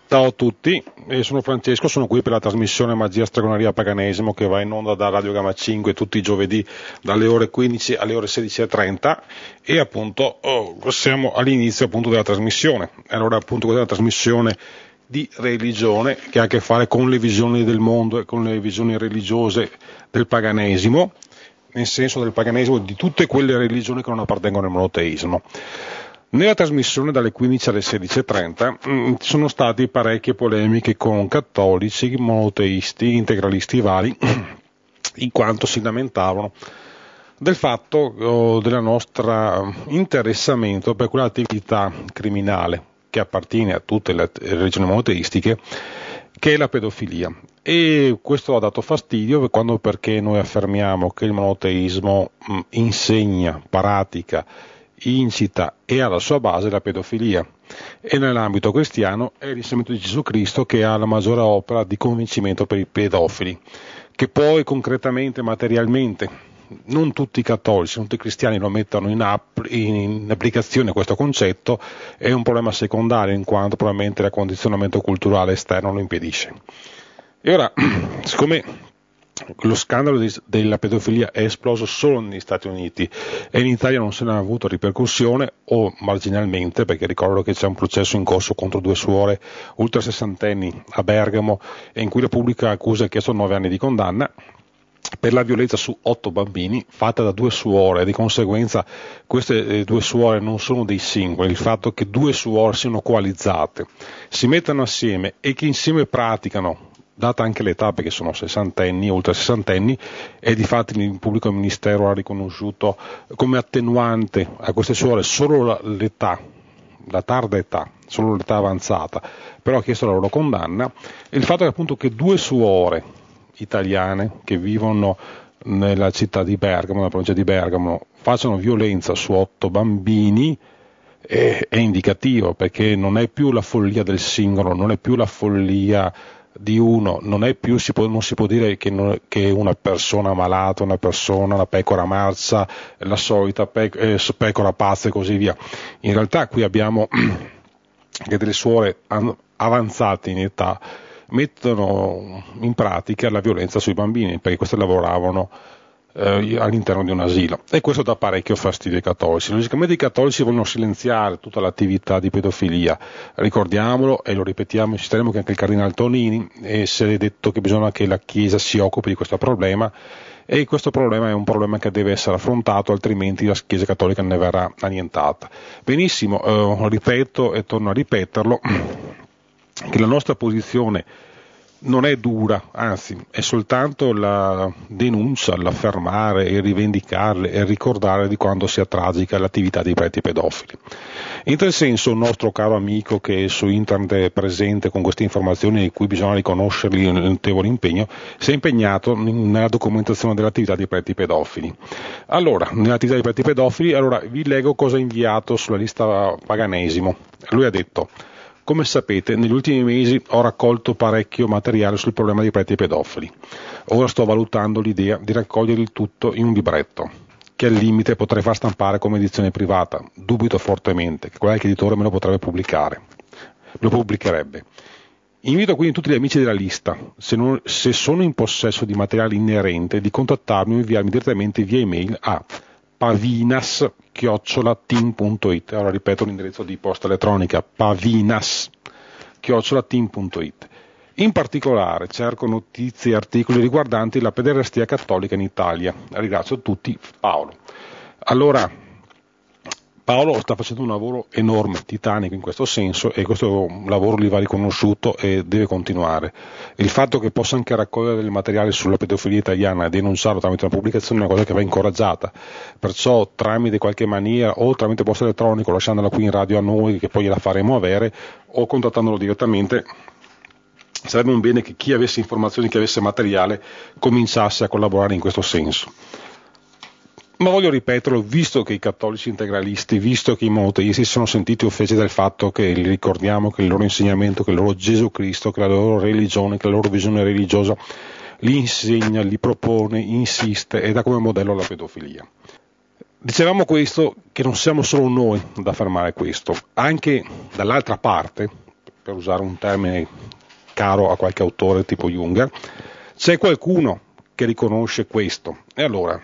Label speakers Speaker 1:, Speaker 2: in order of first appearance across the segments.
Speaker 1: Ciao a tutti, sono Francesco, sono qui per la trasmissione Magia, Stregoneria, Paganesimo che va in onda da Radio Gamma 5 tutti i giovedì dalle ore 15 alle ore 16:30 e appunto siamo all'inizio appunto della trasmissione. Allora appunto questa è una trasmissione di religione che ha a che fare con le visioni del mondo e con le visioni religiose del paganesimo, nel senso del paganesimo di tutte quelle religioni che non appartengono al monoteismo. Nella trasmissione dalle 15 alle 16:30 ci sono state parecchie polemiche con cattolici, monoteisti, integralisti vari, in quanto si lamentavano del fatto del nostro interessamento per quell'attività criminale che appartiene a tutte le religioni monoteistiche, che è la pedofilia. E questo ha dato fastidio perché noi affermiamo che il monoteismo insegna, pratica, incita e alla sua base la pedofilia, e nell'ambito cristiano è l'insegnamento di Gesù Cristo che ha la maggiore opera di convincimento per i pedofili, che poi concretamente, materialmente, non tutti i cattolici, non tutti i cristiani lo mettono in applicazione questo concetto, è un problema secondario in quanto probabilmente il condizionamento culturale esterno lo impedisce. E ora, siccome lo scandalo della pedofilia è esploso solo negli Stati Uniti e in Italia non se ne ha avuto ripercussione o marginalmente, perché ricordo che c'è un processo in corso contro 2 suore ultra sessantenni a Bergamo e in cui la pubblica accusa ha chiesto 9 anni di condanna per la violenza su 8 bambini fatta da 2 suore, e di conseguenza queste 2 suore non sono dei singoli. Il fatto che 2 suore siano coalizzate, si mettano assieme e che insieme praticano, data anche l'età, perché sono sessantenni, ultra sessantenni, e di fatto il pubblico ministero ha riconosciuto come attenuante a queste suore solo l'età, la tarda età, solo l'età avanzata, però ha chiesto la loro condanna, e il fatto che appunto che 2 suore italiane che vivono nella città di Bergamo, nella provincia di Bergamo, facciano violenza su 8 bambini è indicativo, perché non è più la follia del singolo, non è più la follia di uno, non si può dire che una persona malata, una pecora marcia, la solita pecora pazza e così via. In realtà qui abbiamo che delle suore avanzate in età mettono in pratica la violenza sui bambini, perché queste lavoravano all'interno di un asilo, e questo dà parecchio fastidio ai cattolici. Logicamente i cattolici vogliono silenziare tutta l'attività di pedofilia, ricordiamolo e lo ripetiamo, insisteremo che anche il cardinale Tonini si è detto che bisogna che la Chiesa si occupi di questo problema, e questo problema è un problema che deve essere affrontato, altrimenti la Chiesa cattolica ne verrà annientata. Benissimo, ripeto e torno a ripeterlo, che la nostra posizione non è dura, anzi è soltanto la denuncia, l'affermare e rivendicarle e ricordare di quanto sia tragica l'attività dei preti pedofili. In tal senso un nostro caro amico che su internet è presente con queste informazioni, di cui bisogna riconoscergli un notevole impegno, si è impegnato nella documentazione dell'attività dei preti pedofili. Allora, nell'attività dei preti pedofili, vi leggo cosa ha inviato sulla lista Paganesimo. Lui ha detto: come sapete, negli ultimi mesi ho raccolto parecchio materiale sul problema dei preti pedofili. Ora sto valutando l'idea di raccogliere il tutto in un libretto, che al limite potrei far stampare come edizione privata. Dubito fortemente che qualche editore me lo potrebbe pubblicare. Lo pubblicherebbe. Invito quindi tutti gli amici della lista, se sono in possesso di materiale inerente, di contattarmi o inviarmi direttamente via email a pavinas@team.it. Ora ripeto l'indirizzo di posta elettronica: pavinas@team.it. In particolare cerco notizie e articoli riguardanti la pederastia cattolica in Italia. Ringrazio tutti, Paolo. Allora, Paolo sta facendo un lavoro enorme, titanico in questo senso, e questo lavoro gli va riconosciuto e deve continuare. Il fatto che possa anche raccogliere del materiale sulla pedofilia italiana e denunciarlo tramite una pubblicazione è una cosa che va incoraggiata, perciò tramite qualche maniera, o tramite posta elettronico, lasciandola qui in radio a noi che poi gliela faremo avere, o contattandolo direttamente, sarebbe un bene che chi avesse informazioni, chi avesse materiale, cominciasse a collaborare in questo senso. Ma voglio ripeterlo, visto che i cattolici integralisti, visto che i monoteisti si sono sentiti offesi dal fatto che li ricordiamo che il loro insegnamento, che il loro Gesù Cristo, che la loro religione, che la loro visione religiosa li insegna, li propone, insiste e dà come modello la pedofilia. Dicevamo questo, che non siamo solo noi ad affermare questo, anche dall'altra parte, per usare un termine caro a qualche autore tipo Junger, c'è qualcuno che riconosce questo. E allora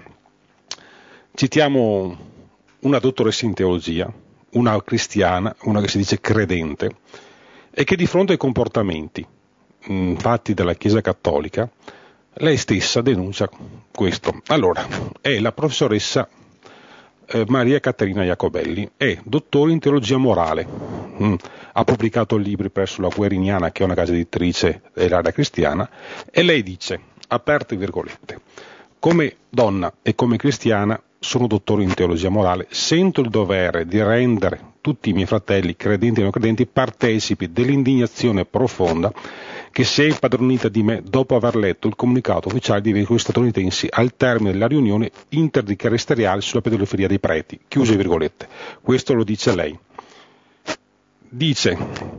Speaker 1: citiamo una dottoressa in teologia, una cristiana, una che si dice credente, e che di fronte ai comportamenti fatti dalla Chiesa Cattolica, lei stessa denuncia questo. Allora, è la professoressa Maria Caterina Jacobelli, è dottore in teologia morale, ha pubblicato libri presso la Gueriniana, che è una casa editrice dell'area cristiana, e lei dice, aperte virgolette, come donna e come cristiana sono dottore in teologia morale, sento il dovere di rendere tutti i miei fratelli, credenti e non credenti, partecipi dell'indignazione profonda che si è impadronita di me dopo aver letto il comunicato ufficiale dei vescovi statunitensi al termine della riunione interdicasteriale sulla pedofilia dei preti. Chiuse virgolette. Questo lo dice lei. Dice,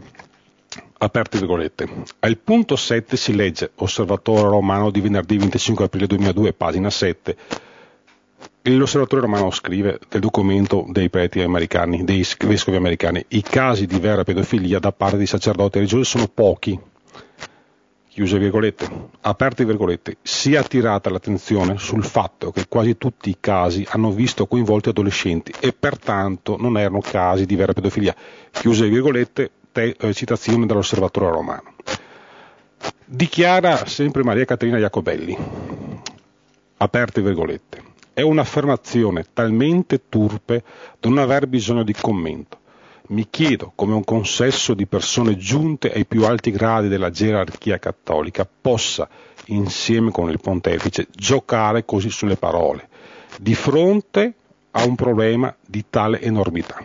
Speaker 1: aperte virgolette, al punto 7 si legge, Osservatore Romano di venerdì 25 aprile 2002, pagina 7, l'Osservatore Romano scrive del documento dei preti americani, dei vescovi americani, i casi di vera pedofilia da parte di sacerdoti religiosi sono pochi, chiuse virgolette, aperte virgolette, si è attirata l'attenzione sul fatto che quasi tutti i casi hanno visto coinvolti adolescenti e pertanto non erano casi di vera pedofilia, chiuse virgolette, citazione dall'Osservatore Romano. Dichiara sempre Maria Caterina Jacobelli, aperte virgolette, è un'affermazione talmente turpe da non aver bisogno di commento. Mi chiedo come un consesso di persone giunte ai più alti gradi della gerarchia cattolica possa, insieme con il pontefice, giocare così sulle parole, di fronte a un problema di tale enormità.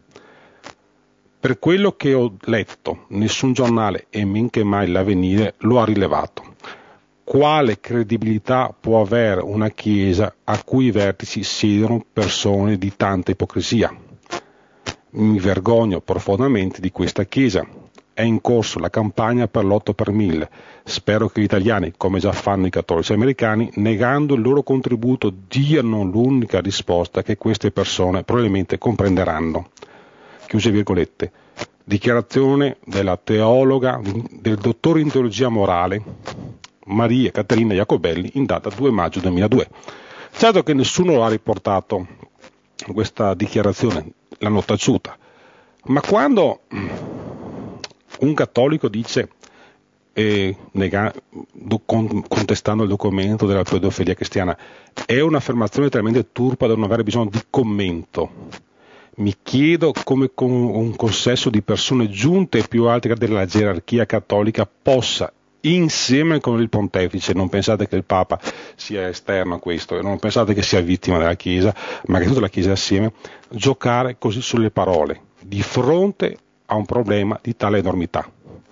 Speaker 1: Per quello che ho letto, nessun giornale e men che mai l'Avvenire lo ha rilevato. Quale credibilità può avere una Chiesa a cui i vertici siedono persone di tanta ipocrisia? Mi vergogno profondamente di questa Chiesa. È in corso la campagna per l'8 per 1000. Spero che gli italiani, come già fanno i cattolici americani, negando il loro contributo, diano l'unica risposta che queste persone probabilmente comprenderanno. Chiuse virgolette. Dichiarazione della teologa, del dottore in teologia morale, Maria Caterina Jacobelli, in data 2 maggio 2002. Certo che nessuno ha riportato questa dichiarazione, l'hanno taciuta, ma quando un cattolico dice, contestando il documento della pedofilia cristiana, è un'affermazione talmente turpa da non avere bisogno di commento, mi chiedo come con un consesso di persone giunte ai più alti gradi della gerarchia cattolica possa, insieme con il pontefice, non pensate che il Papa sia esterno a questo, non pensate che sia vittima della Chiesa, ma che tutta la Chiesa assieme, giocare così sulle parole, di fronte a un problema di tale enormità.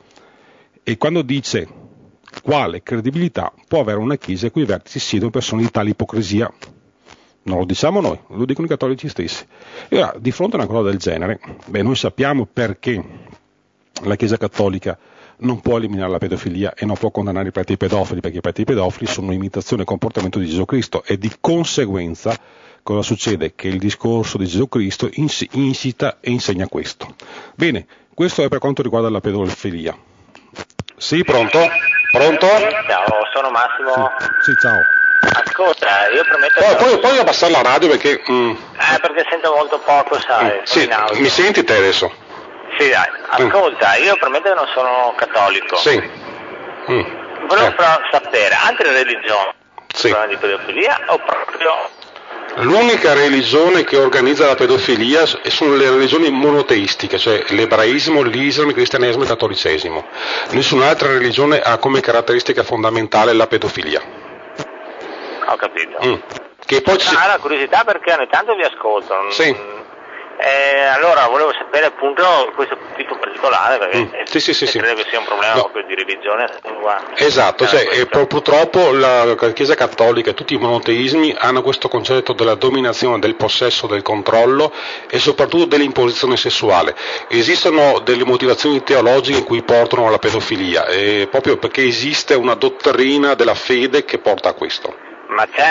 Speaker 1: E quando dice quale credibilità può avere una Chiesa a cui i vertici siedono persone di tale ipocrisia, non lo diciamo noi, lo dicono i cattolici stessi. E ora, di fronte a una cosa del genere, noi sappiamo perché la Chiesa cattolica non può eliminare la pedofilia e non può condannare i preti pedofili, perché i preti pedofili sono un'imitazione del comportamento di Gesù Cristo e di conseguenza cosa succede? Che il discorso di Gesù Cristo incita e insegna questo. Bene, questo è per quanto riguarda la pedofilia. Sì, pronto? Pronto?
Speaker 2: Ciao, sono Massimo.
Speaker 1: Sì, ciao.
Speaker 2: Ascolta, io prometto...
Speaker 1: Poi abbassare la radio perché...
Speaker 2: perché sento molto poco, sai.
Speaker 1: Sì, mi senti te adesso?
Speaker 2: Sì, dai. Ascolta, io prometto che non sono cattolico.
Speaker 1: Sì.
Speaker 2: Volevo però sapere, altre religioni parlano di pedofilia o proprio...
Speaker 1: L'unica religione che organizza la pedofilia sono le religioni monoteistiche, cioè l'ebraismo, l'Islam, il cristianesimo e il cattolicesimo. Nessun'altra religione ha come caratteristica fondamentale la pedofilia.
Speaker 2: Ho capito.
Speaker 1: Che poi
Speaker 2: la curiosità perché ogni tanto vi ascolto.
Speaker 1: Sì.
Speaker 2: Allora volevo sapere appunto questo tipo particolare perché
Speaker 1: sì.
Speaker 2: credo che sia un problema proprio di religione.
Speaker 1: Esatto, purtroppo la Chiesa Cattolica e tutti i monoteismi hanno questo concetto della dominazione, del possesso, del controllo e soprattutto dell'imposizione sessuale. Esistono delle motivazioni teologiche in cui portano alla pedofilia, proprio perché esiste una dottrina della fede che porta a questo.
Speaker 2: Ma c'è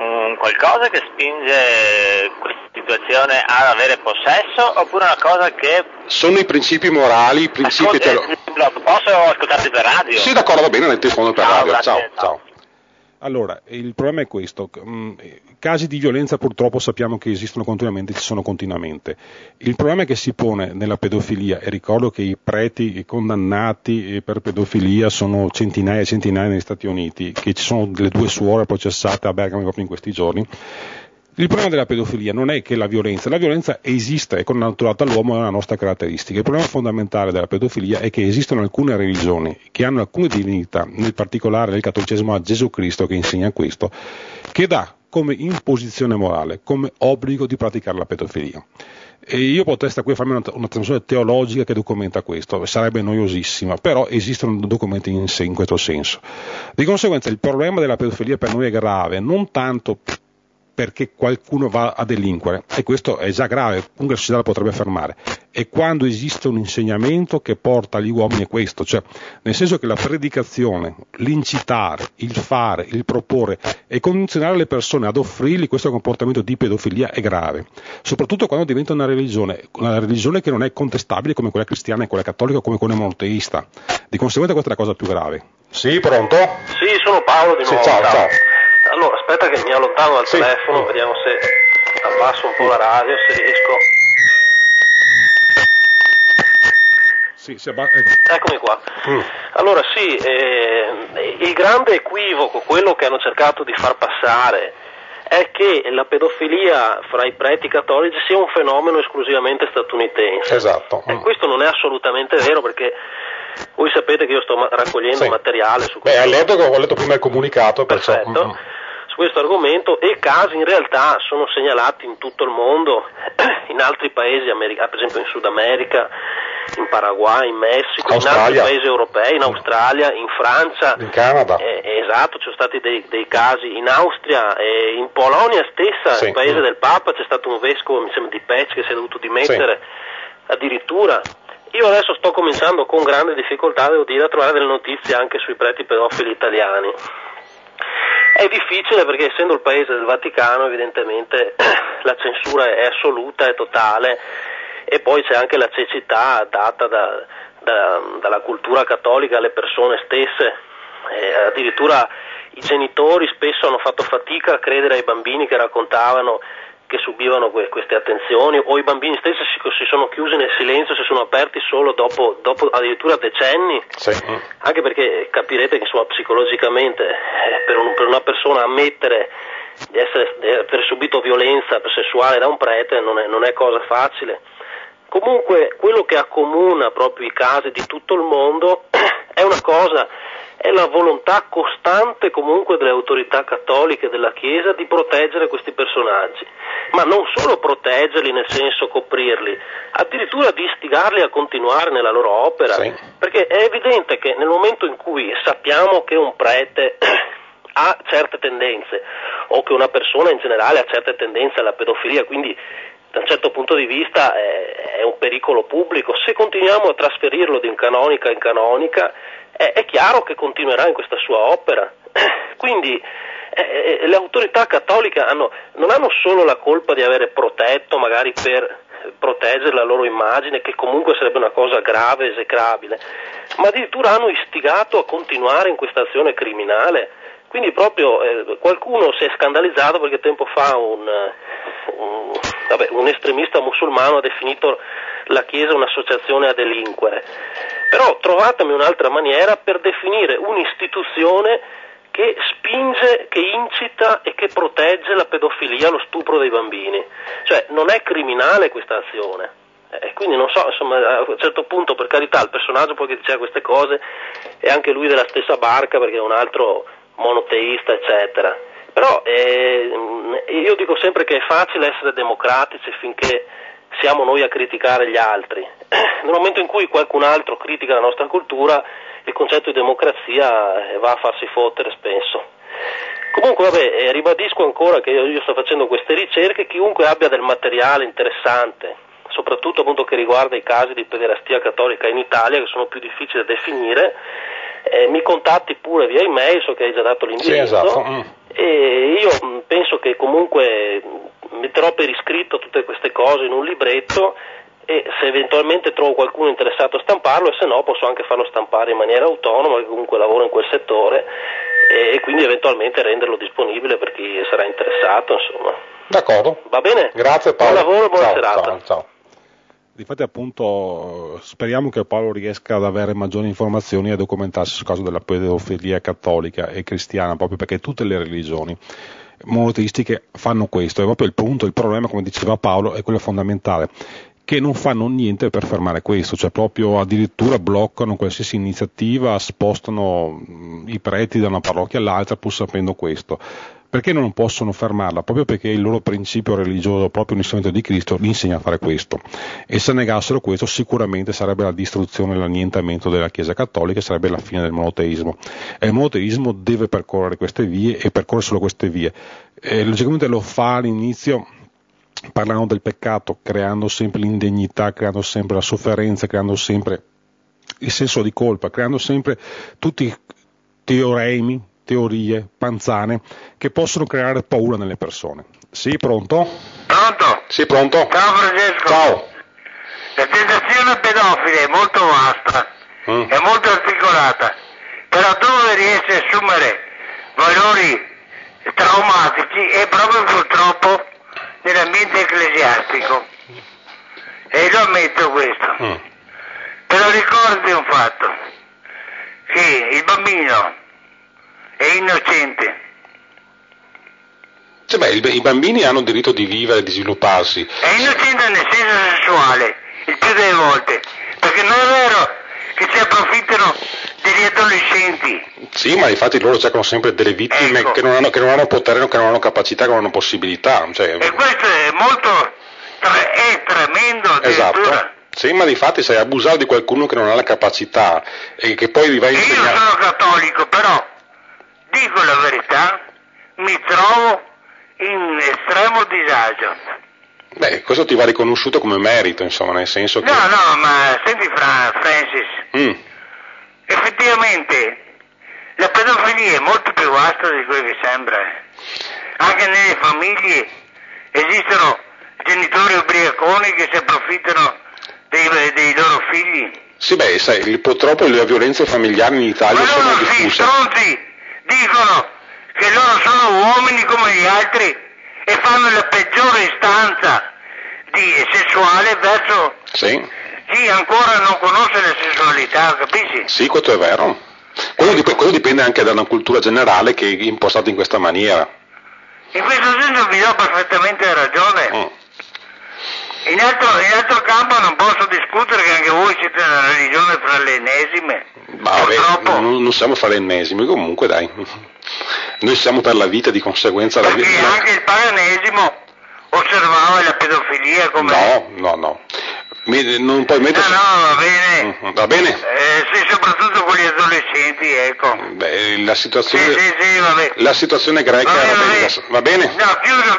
Speaker 2: qualcosa che spinge questa situazione ad avere possesso, oppure una cosa che...
Speaker 1: Sono i principi morali, i principi...
Speaker 2: Posso ascoltarti per radio?
Speaker 1: Sì, d'accordo, va bene, nel telefono per radio.
Speaker 2: Grazie,
Speaker 1: ciao. Allora, il problema è questo, casi di violenza purtroppo sappiamo che esistono continuamente, ci sono continuamente. Il problema che si pone nella pedofilia, e ricordo che i preti condannati per pedofilia sono centinaia e centinaia negli Stati Uniti, che ci sono delle 2 suore processate a Bergamo proprio in questi giorni. Il problema della pedofilia non è che la violenza esiste, è connaturata all'uomo, è una nostra caratteristica. Il problema fondamentale della pedofilia è che esistono alcune religioni che hanno alcune divinità, nel particolare nel cattolicesimo a Gesù Cristo che insegna questo, che dà come imposizione morale, come obbligo di praticare la pedofilia. E io potrei qui farmi una trasmissione teologica che documenta questo, sarebbe noiosissima, però esistono documenti in questo senso. Di conseguenza il problema della pedofilia per noi è grave, non tanto perché qualcuno va a delinquere, e questo è già grave, comunque la società la potrebbe fermare, e quando esiste un insegnamento che porta agli uomini questo, cioè nel senso che la predicazione, l'incitare, il fare, il proporre e condizionare le persone ad offrirgli questo comportamento di pedofilia è grave, soprattutto quando diventa una religione che non è contestabile come quella cristiana e quella cattolica come quella monoteista. Di conseguenza questa è la cosa più grave. Sì, pronto?
Speaker 3: Sì, sono Paolo di nuovo.
Speaker 1: Ciao.
Speaker 3: Allora, aspetta che mi allontano dal telefono, vediamo se abbasso un po' la radio, se riesco. Eccomi qua. Allora sì, il grande equivoco, quello che hanno cercato di far passare, è che la pedofilia fra i preti cattolici sia un fenomeno esclusivamente statunitense.
Speaker 1: Esatto.
Speaker 3: E questo non è assolutamente vero, perché voi sapete che io sto raccogliendo materiale su questo.
Speaker 1: Ho letto prima il comunicato.
Speaker 3: Perfetto. Su questo argomento, e casi in realtà sono segnalati in tutto il mondo, in altri paesi, per esempio in Sud America, in Paraguay, in Messico,
Speaker 1: Australia.
Speaker 3: in altri paesi europei, in Australia, in Francia,
Speaker 1: in Canada.
Speaker 3: Esatto, ci sono stati dei casi in Austria, in Polonia stessa, il paese del Papa, c'è stato un vescovo, mi sembra di Pec, che si è dovuto dimettere, addirittura. Io adesso sto cominciando con grande difficoltà, devo dire, a trovare delle notizie anche sui preti pedofili italiani. È difficile perché, essendo il paese del Vaticano, evidentemente la censura è assoluta, è totale, e poi c'è anche la cecità data dalla cultura cattolica alle persone stesse. Addirittura i genitori spesso hanno fatto fatica a credere ai bambini che raccontavano che subivano queste attenzioni, o i bambini stessi si sono chiusi nel silenzio, si sono aperti solo dopo addirittura decenni, anche perché capirete che insomma psicologicamente per una persona ammettere di aver subito violenza sessuale da un prete non è cosa facile. Comunque quello che accomuna proprio i casi di tutto il mondo è una cosa, è la volontà costante comunque delle autorità cattoliche della Chiesa di proteggere questi personaggi, ma non solo proteggerli nel senso coprirli, addirittura di istigarli a continuare nella loro opera, perché è evidente che nel momento in cui sappiamo che un prete ha certe tendenze, o che una persona in generale ha certe tendenze alla pedofilia, quindi da un certo punto di vista è un pericolo pubblico, se continuiamo a trasferirlo di canonica in canonica, è chiaro che continuerà in questa sua opera. Quindi le autorità cattoliche non hanno solo la colpa di avere protetto, magari per proteggere la loro immagine, che comunque sarebbe una cosa grave, esecrabile, ma addirittura hanno istigato a continuare in questa azione criminale. Quindi proprio qualcuno si è scandalizzato perché tempo fa un estremista musulmano ha definito la Chiesa un'associazione a delinquere. Però trovatemi un'altra maniera per definire un'istituzione che spinge, che incita e che protegge la pedofilia, lo stupro dei bambini. Cioè non è criminale questa azione. Quindi non so, insomma, a un certo punto, per carità, il personaggio poi che diceva queste cose è anche lui della stessa barca, perché è un altro monoteista, eccetera. Però io dico sempre che è facile essere democratici finché siamo noi a criticare gli altri. Nel momento in cui qualcun altro critica la nostra cultura, il concetto di democrazia va a farsi fottere spesso. Comunque ribadisco ancora che io sto facendo queste ricerche, chiunque abbia del materiale interessante, soprattutto appunto che riguarda i casi di pederastia cattolica in Italia, che sono più difficili da definire, mi contatti pure via email, so che hai già dato l'indirizzo, e io penso che comunque metterò per iscritto tutte queste cose in un libretto, e se eventualmente trovo qualcuno interessato a stamparlo, e se no posso anche farlo stampare in maniera autonoma, che comunque lavoro in quel settore, e quindi eventualmente renderlo disponibile per chi sarà interessato, insomma.
Speaker 1: D'accordo.
Speaker 3: Va bene?
Speaker 1: Grazie Paolo.
Speaker 3: Buon lavoro, buona serata.
Speaker 1: Ciao. Difatti appunto speriamo che Paolo riesca ad avere maggiori informazioni e a documentarsi sul caso della pedofilia cattolica e cristiana, proprio perché tutte le religioni monoteistiche fanno questo, è proprio il punto, il problema, come diceva Paolo, è quello fondamentale, che non fanno niente per fermare questo, cioè proprio addirittura bloccano qualsiasi iniziativa, spostano i preti da una parrocchia all'altra pur sapendo questo. Perché non possono fermarla? Proprio perché il loro principio religioso, proprio l'insegnamento di Cristo, li insegna a fare questo. E se negassero questo sicuramente sarebbe la distruzione e l'annientamento della Chiesa Cattolica, e sarebbe la fine del monoteismo. E il monoteismo deve percorrere queste vie e percorre solo queste vie. Logicamente lo fa all'inizio parlando del peccato, creando sempre l'indegnità, creando sempre la sofferenza, creando sempre il senso di colpa, creando sempre tutti teoremi, teorie panzane che possono creare paura nelle persone. Sì, pronto?
Speaker 4: Pronto?
Speaker 1: Sì, pronto?
Speaker 4: Ciao Francesco.
Speaker 1: Ciao.
Speaker 4: La tentazione pedofila è molto vasta, è molto articolata, però dove riesce a assumere valori traumatici è proprio purtroppo nell'ambiente ecclesiastico, e lo ammetto questo. Però ricordati un fatto, che il bambino è innocente.
Speaker 1: Cioè, i bambini hanno diritto di vivere e di svilupparsi.
Speaker 4: È innocente nel senso sessuale, il più delle volte, perché non è vero che si approfittano degli adolescenti.
Speaker 1: Sì, ma infatti loro cercano sempre delle vittime, ecco, che non hanno potere, che non hanno capacità, che non hanno possibilità. Cioè...
Speaker 4: E questo è è tremendo addirittura.
Speaker 1: Esatto. Sì, ma difatti sei abusare di qualcuno che non ha la capacità e che poi va a insegnare.
Speaker 4: Io sono cattolico, però dico la verità, mi trovo in estremo disagio.
Speaker 1: Beh, questo ti va riconosciuto come merito, insomma, nel senso che...
Speaker 4: No, ma senti Francis, effettivamente la pedofilia è molto più vasta di quello che sembra. Anche nelle famiglie esistono genitori ubriaconi che si approfittano dei loro figli.
Speaker 1: Sì, beh, sai, purtroppo le violenze familiari in Italia sono diffuse.
Speaker 4: Ma stronzi dicono che loro sono uomini come gli altri e fanno la peggiore istanza sessuale verso chi ancora non conosce la sessualità, capisci?
Speaker 1: Sì, questo è vero. Quello dipende anche da una cultura generale che è impostata in questa maniera.
Speaker 4: In questo senso vi do perfettamente ragione. In altro campo non posso discutere che anche voi siete una religione fra le ennesime. Purtroppo.
Speaker 1: Non siamo fra le ennesime, comunque dai. Noi siamo per la vita, di conseguenza...
Speaker 4: Perché anche il paganesimo osservava la pedofilia come...
Speaker 1: No. Non puoi mettere...
Speaker 4: No, va bene.
Speaker 1: Va bene?
Speaker 4: Sì, soprattutto con gli adolescenti, ecco.
Speaker 1: Beh, la situazione...
Speaker 4: Sì, va bene.
Speaker 1: La situazione greca va bene?
Speaker 4: No,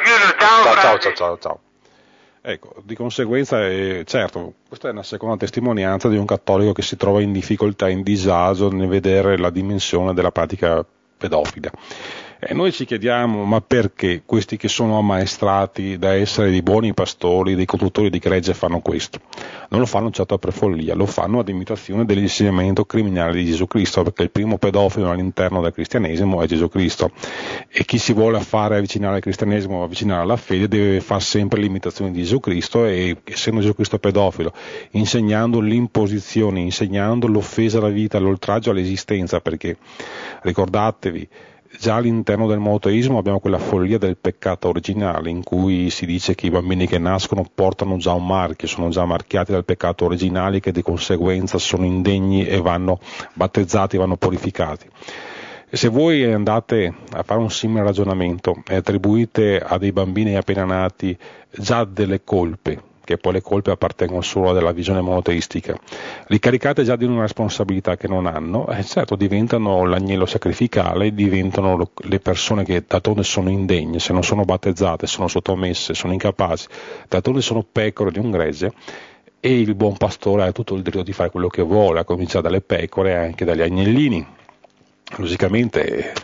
Speaker 4: chiudo.
Speaker 1: Ciao. Ecco, di conseguenza, certo, questa è una seconda testimonianza di un cattolico che si trova in difficoltà, in disagio nel vedere la dimensione della pratica pedofila. E noi ci chiediamo, ma perché questi che sono ammaestrati da essere dei buoni pastori, dei conduttori di gregge fanno questo? Non lo fanno certo per follia, lo fanno ad imitazione dell'insegnamento criminale di Gesù Cristo, perché il primo pedofilo all'interno del cristianesimo è Gesù Cristo, e chi si vuole fare avvicinare al cristianesimo, avvicinare alla fede, deve fare sempre l'imitazione di Gesù Cristo, e essendo Gesù Cristo pedofilo, insegnando l'imposizione, insegnando l'offesa alla vita, l'oltraggio all'esistenza, perché ricordatevi, già all'interno del monoteismo abbiamo quella follia del peccato originale, in cui si dice che i bambini che nascono portano già un marchio, sono già marchiati dal peccato originale, che di conseguenza sono indegni e vanno battezzati, vanno purificati. E se voi andate a fare un simile ragionamento e attribuite a dei bambini appena nati già delle colpe, che poi le colpe appartengono solo alla visione monoteistica, ricaricate già di una responsabilità che non hanno, certo diventano l'agnello sacrificale, diventano le persone che d'altronde sono indegne, se non sono battezzate, sono sottomesse, sono incapaci, d'altronde sono pecore di un gregge, e il buon pastore ha tutto il diritto di fare quello che vuole, a cominciare dalle pecore e anche dagli agnellini. Logicamente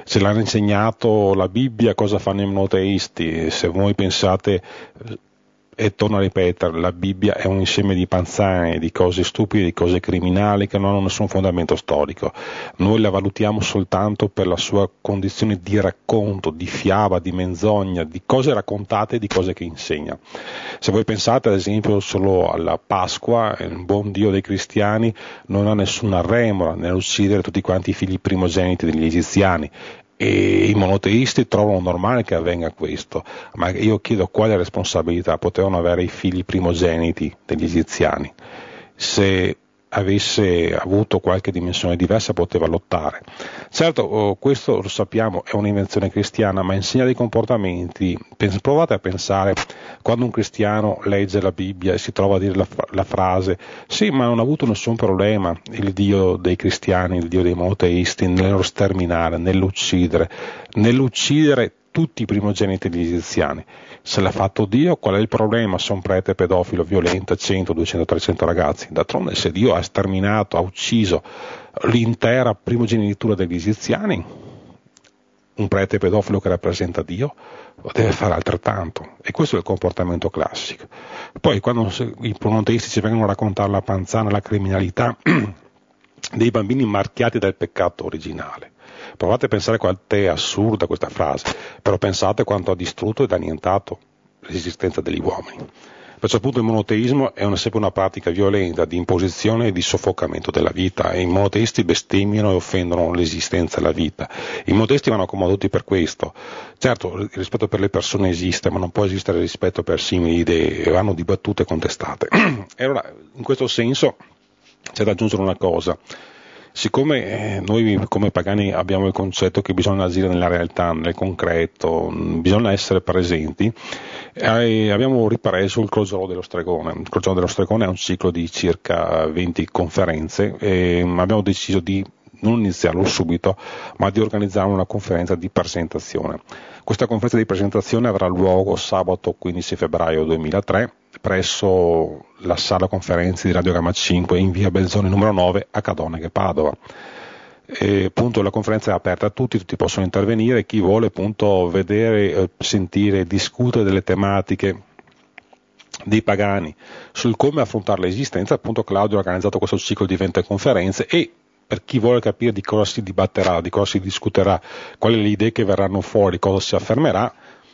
Speaker 1: ce l'hanno insegnato la Bibbia, cosa fanno i monoteisti. Se voi pensate, e torno a ripetere, la Bibbia è un insieme di panzane, di cose stupide, di cose criminali che non hanno nessun fondamento storico. Noi la valutiamo soltanto per la sua condizione di racconto, di fiaba, di menzogna, di cose raccontate e di cose che insegna. Se voi pensate ad esempio solo alla Pasqua, il buon Dio dei cristiani non ha nessuna remora nell'uccidere tutti quanti i figli primogeniti degli egiziani. E i monoteisti trovano normale che avvenga questo, ma io chiedo quale responsabilità potevano avere i figli primogeniti degli egiziani. Se avesse avuto qualche dimensione diversa poteva lottare. Certo, questo lo sappiamo, è un'invenzione cristiana, ma insegna dei comportamenti. Provate a pensare quando un cristiano legge la Bibbia e si trova a dire la frase sì, ma non ha avuto nessun problema il Dio dei cristiani, il Dio dei monoteisti nello sterminare, nell'uccidere tutti i primogeniti degli egiziani. Se l'ha fatto Dio, qual è il problema se un prete pedofilo violenta 100, 200, 300 ragazzi? D'altronde se Dio ha sterminato, ha ucciso l'intera primogenitura degli egiziani, un prete pedofilo che rappresenta Dio deve fare altrettanto, e questo è il comportamento classico. Poi quando i monoteisti ci vengono a raccontare la panzana, la criminalità dei bambini marchiati dal peccato originale, provate a pensare quanto è assurda questa frase, però pensate quanto ha distrutto ed annientato l'esistenza degli uomini. Perciò appunto il monoteismo è sempre una pratica violenta di imposizione e di soffocamento della vita, e i monoteisti bestemmiano e offendono l'esistenza e la vita. I monoteisti vanno combattuti per questo. Certo, il rispetto per le persone esiste, ma non può esistere rispetto per simili idee, e vanno dibattute e contestate. E allora, in questo senso, c'è da aggiungere una cosa. Siccome noi come pagani abbiamo il concetto che bisogna agire nella realtà, nel concreto, bisogna essere presenti, abbiamo ripreso il Crogiolo dello Stregone. Il Crogiolo dello Stregone è un ciclo di circa 20 conferenze e abbiamo deciso di non iniziarlo subito, ma di organizzare una conferenza di presentazione. Questa conferenza di presentazione avrà luogo sabato 15 febbraio 2003 presso la sala conferenze di Radio Gamma 5 in via Belzoni numero 9 a Cadoneghe, Padova. Appunto, la conferenza è aperta a tutti possono intervenire, chi vuole appunto vedere, sentire, discutere delle tematiche dei pagani sul come affrontare l'esistenza. Appunto Claudio ha organizzato questo ciclo di 20 conferenze, e per chi vuole capire di cosa si dibatterà, di cosa si discuterà, quali le idee che verranno fuori, cosa si affermerà,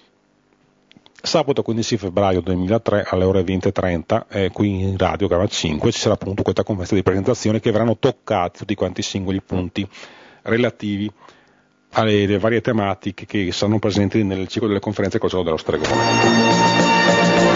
Speaker 1: sabato 15 febbraio 2003 alle ore 20:30 qui in Radio Gamma 5 ci sarà appunto questa conferenza di presentazione che verranno toccati tutti quanti i singoli punti relativi alle varie tematiche che saranno presenti nel ciclo delle conferenze Crogiolo dello Stregone.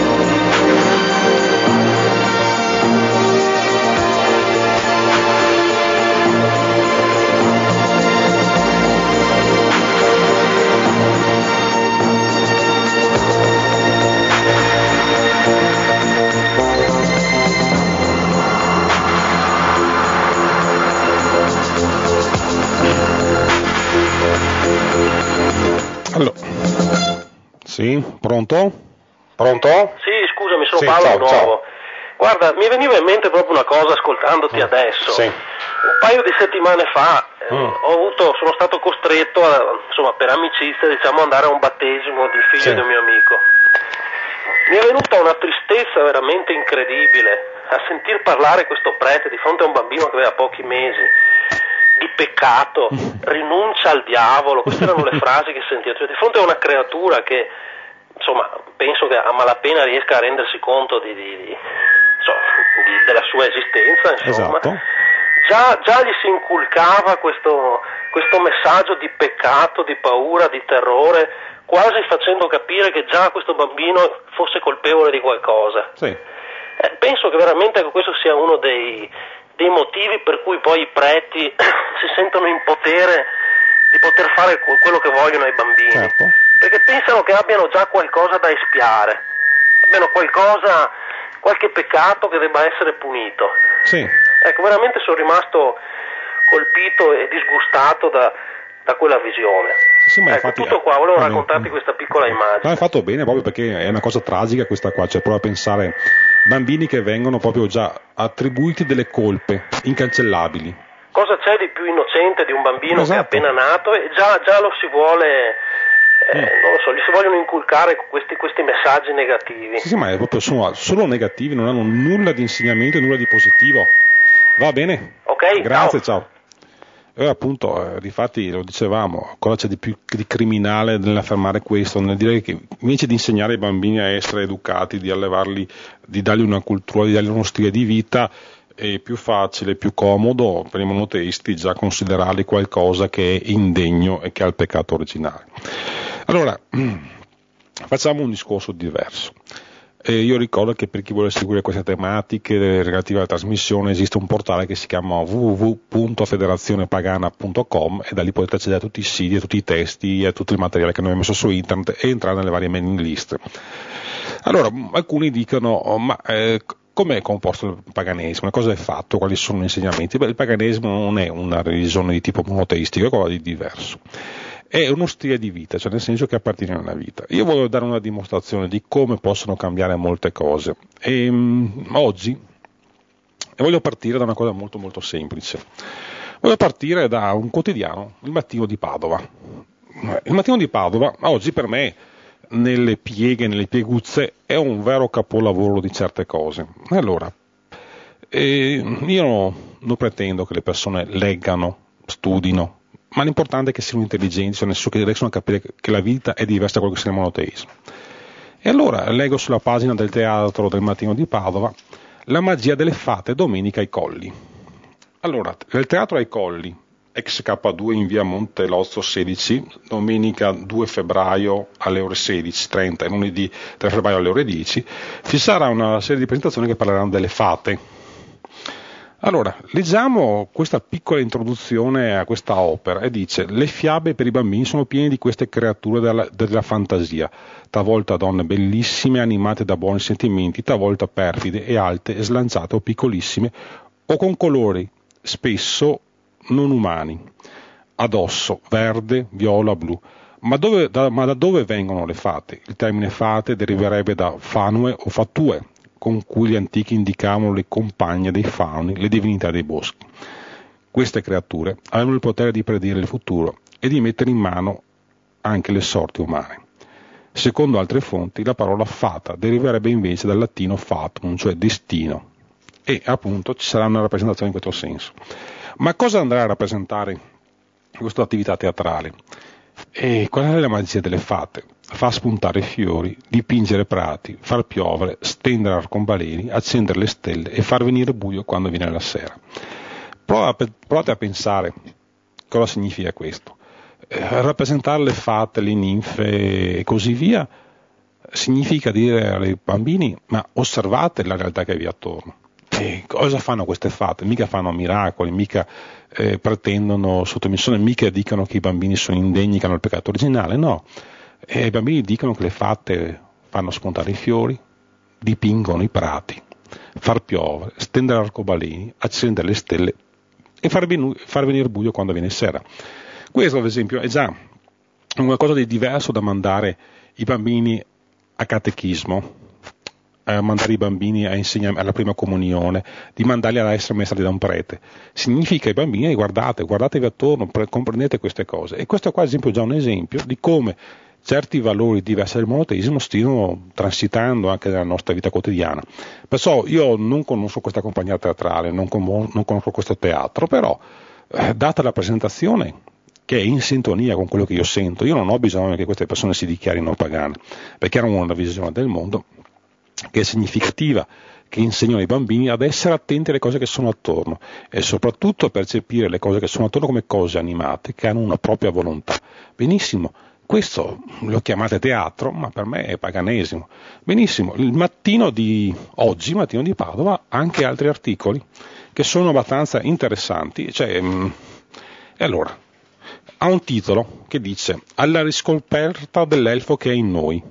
Speaker 1: Allora, sì, pronto? Pronto?
Speaker 3: Sì, scusami, sono Paolo nuovo. Guarda, mi veniva in mente proprio una cosa ascoltandoti adesso.
Speaker 1: Sì.
Speaker 3: Un paio di settimane fa sono stato costretto per amicizia, andare a un battesimo del figlio di un mio amico. Mi è venuta una tristezza veramente incredibile a sentir parlare questo prete di fronte a un bambino che aveva pochi mesi, di peccato, rinuncia al diavolo. Queste erano le frasi che sentivo, di fronte a una creatura che penso che a malapena riesca a rendersi conto della sua esistenza,
Speaker 1: Esatto.
Speaker 3: Già gli si inculcava questo messaggio di peccato, di paura, di terrore, quasi facendo capire che già questo bambino fosse colpevole di qualcosa.
Speaker 1: Sì.
Speaker 3: Penso che veramente questo sia uno dei motivi per cui poi i preti si sentono in potere di poter fare quello che vogliono ai bambini,
Speaker 1: certo,
Speaker 3: perché pensano che abbiano già qualcosa da espiare, abbiano qualche peccato che debba essere punito.
Speaker 1: Sì.
Speaker 3: Ecco, veramente sono rimasto colpito e disgustato da quella visione.
Speaker 1: Sì, ma
Speaker 3: ecco,
Speaker 1: infatti,
Speaker 3: tutto qua, volevo raccontarti questa piccola immagine.
Speaker 1: Ma hai fatto bene, proprio perché è una cosa tragica questa qua, cioè prova a pensare bambini che vengono proprio già attribuiti delle colpe incancellabili.
Speaker 3: cosa c'è di più innocente di un bambino che è appena nato e già lo si vuole, non lo so, gli si vogliono inculcare questi messaggi negativi.
Speaker 1: Sì, ma è proprio solo negativi, non hanno nulla di insegnamento e nulla di positivo. Va bene?
Speaker 3: Ok,
Speaker 1: grazie, ciao. E appunto, difatti lo dicevamo, cosa c'è di più di criminale nell'affermare questo, nel dire che invece di insegnare ai bambini a essere educati, di allevarli, di dargli una cultura, di dargli uno stile di vita, è più facile, più comodo per i monoteisti già considerarli qualcosa che è indegno e che ha il peccato originale. Allora, facciamo un discorso diverso. Io ricordo che per chi vuole seguire queste tematiche relative alla trasmissione esiste un portale che si chiama www.federazionepagana.com e da lì potete accedere a tutti i siti, a tutti i testi e a tutto il materiale che noi abbiamo messo su internet e entrare nelle varie mailing list. Allora, alcuni dicono, com'è composto il paganesimo? Cosa è fatto? Quali sono gli insegnamenti? Il paganesimo non è una religione di tipo monoteistico, è qualcosa di diverso. È uno stile di vita, cioè nel senso che appartiene alla vita. Io voglio dare una dimostrazione di come possono cambiare molte cose. Oggi voglio partire da una cosa molto molto semplice. Voglio partire da un quotidiano, il Mattino di Padova. Il Mattino di Padova oggi per me, nelle pieghe, nelle pieguzze, è un vero capolavoro di certe cose. Allora, io non pretendo che le persone leggano, studino, ma l'importante è che siano intelligenti, cioè nel senso che riescono a capire che la vita è diversa da quello che sia il monoteismo. E allora leggo sulla pagina del teatro del Mattino di Padova la magia delle fate domenica ai Colli. Allora, nel teatro ai Colli, ex K2 in via Montelozzo 16, domenica 2 febbraio alle ore 16:30 e lunedì 3 febbraio alle ore 10, ci sarà una serie di presentazioni che parleranno delle fate. Allora, leggiamo questa piccola introduzione a questa opera e dice: le fiabe per i bambini sono piene di queste creature della fantasia, talvolta donne bellissime, animate da buoni sentimenti, talvolta perfide e alte e slanciate o piccolissime o con colori spesso non umani, addosso, verde, viola, blu. Ma da dove vengono le fate? Il termine fate deriverebbe da fanue o fatue, con cui gli antichi indicavano le compagne dei fauni, le divinità dei boschi. Queste creature avevano il potere di predire il futuro e di mettere in mano anche le sorti umane. Secondo altre fonti, la parola fata deriverebbe invece dal latino fatum, cioè destino, e appunto ci sarà una rappresentazione in questo senso. Ma cosa andrà a rappresentare questa attività teatrale? E qual è la magia delle fate? Far spuntare fiori, dipingere prati, far piovere, stendere arcobaleni, accendere le stelle e far venire buio quando viene la sera. Provate a pensare cosa significa questo. Rappresentare le fate, le ninfe e così via significa dire ai bambini: ma osservate la realtà che vi è attorno. E cosa fanno queste fate? Mica fanno miracoli, mica pretendono sottomissione, mica dicono che i bambini sono indegni, che hanno il peccato originale, no. I bambini dicono che le fate fanno spuntare i fiori, dipingono i prati, far piovere, stendere arcobaleni, accendere le stelle e far venire buio quando viene sera. Questo ad esempio è già qualcosa di diverso da mandare i bambini a catechismo, a mandare i bambini a insegnare alla prima comunione, di mandarli ad essere ammaestrati da un prete. Significa ai bambini: guardatevi attorno, comprendete queste cose. E questo qua ad esempio è già un esempio di come certi valori diversi del monoteismo stiano transitando anche nella nostra vita quotidiana. Perciò io non conosco questa compagnia teatrale, non conosco questo teatro, però data la presentazione, che è in sintonia con quello che io sento, io non ho bisogno che queste persone si dichiarino pagane, perché hanno una visione del mondo che è significativa, che insegnano ai bambini ad essere attenti alle cose che sono attorno e soprattutto a percepire le cose che sono attorno come cose animate che hanno una propria volontà. Benissimo, questo lo chiamate teatro, ma per me è paganesimo. Benissimo, il mattino di oggi, Mattino di Padova, ha anche altri articoli che sono abbastanza interessanti. E allora, ha un titolo che dice: alla riscoperta dell'elfo che è in noi.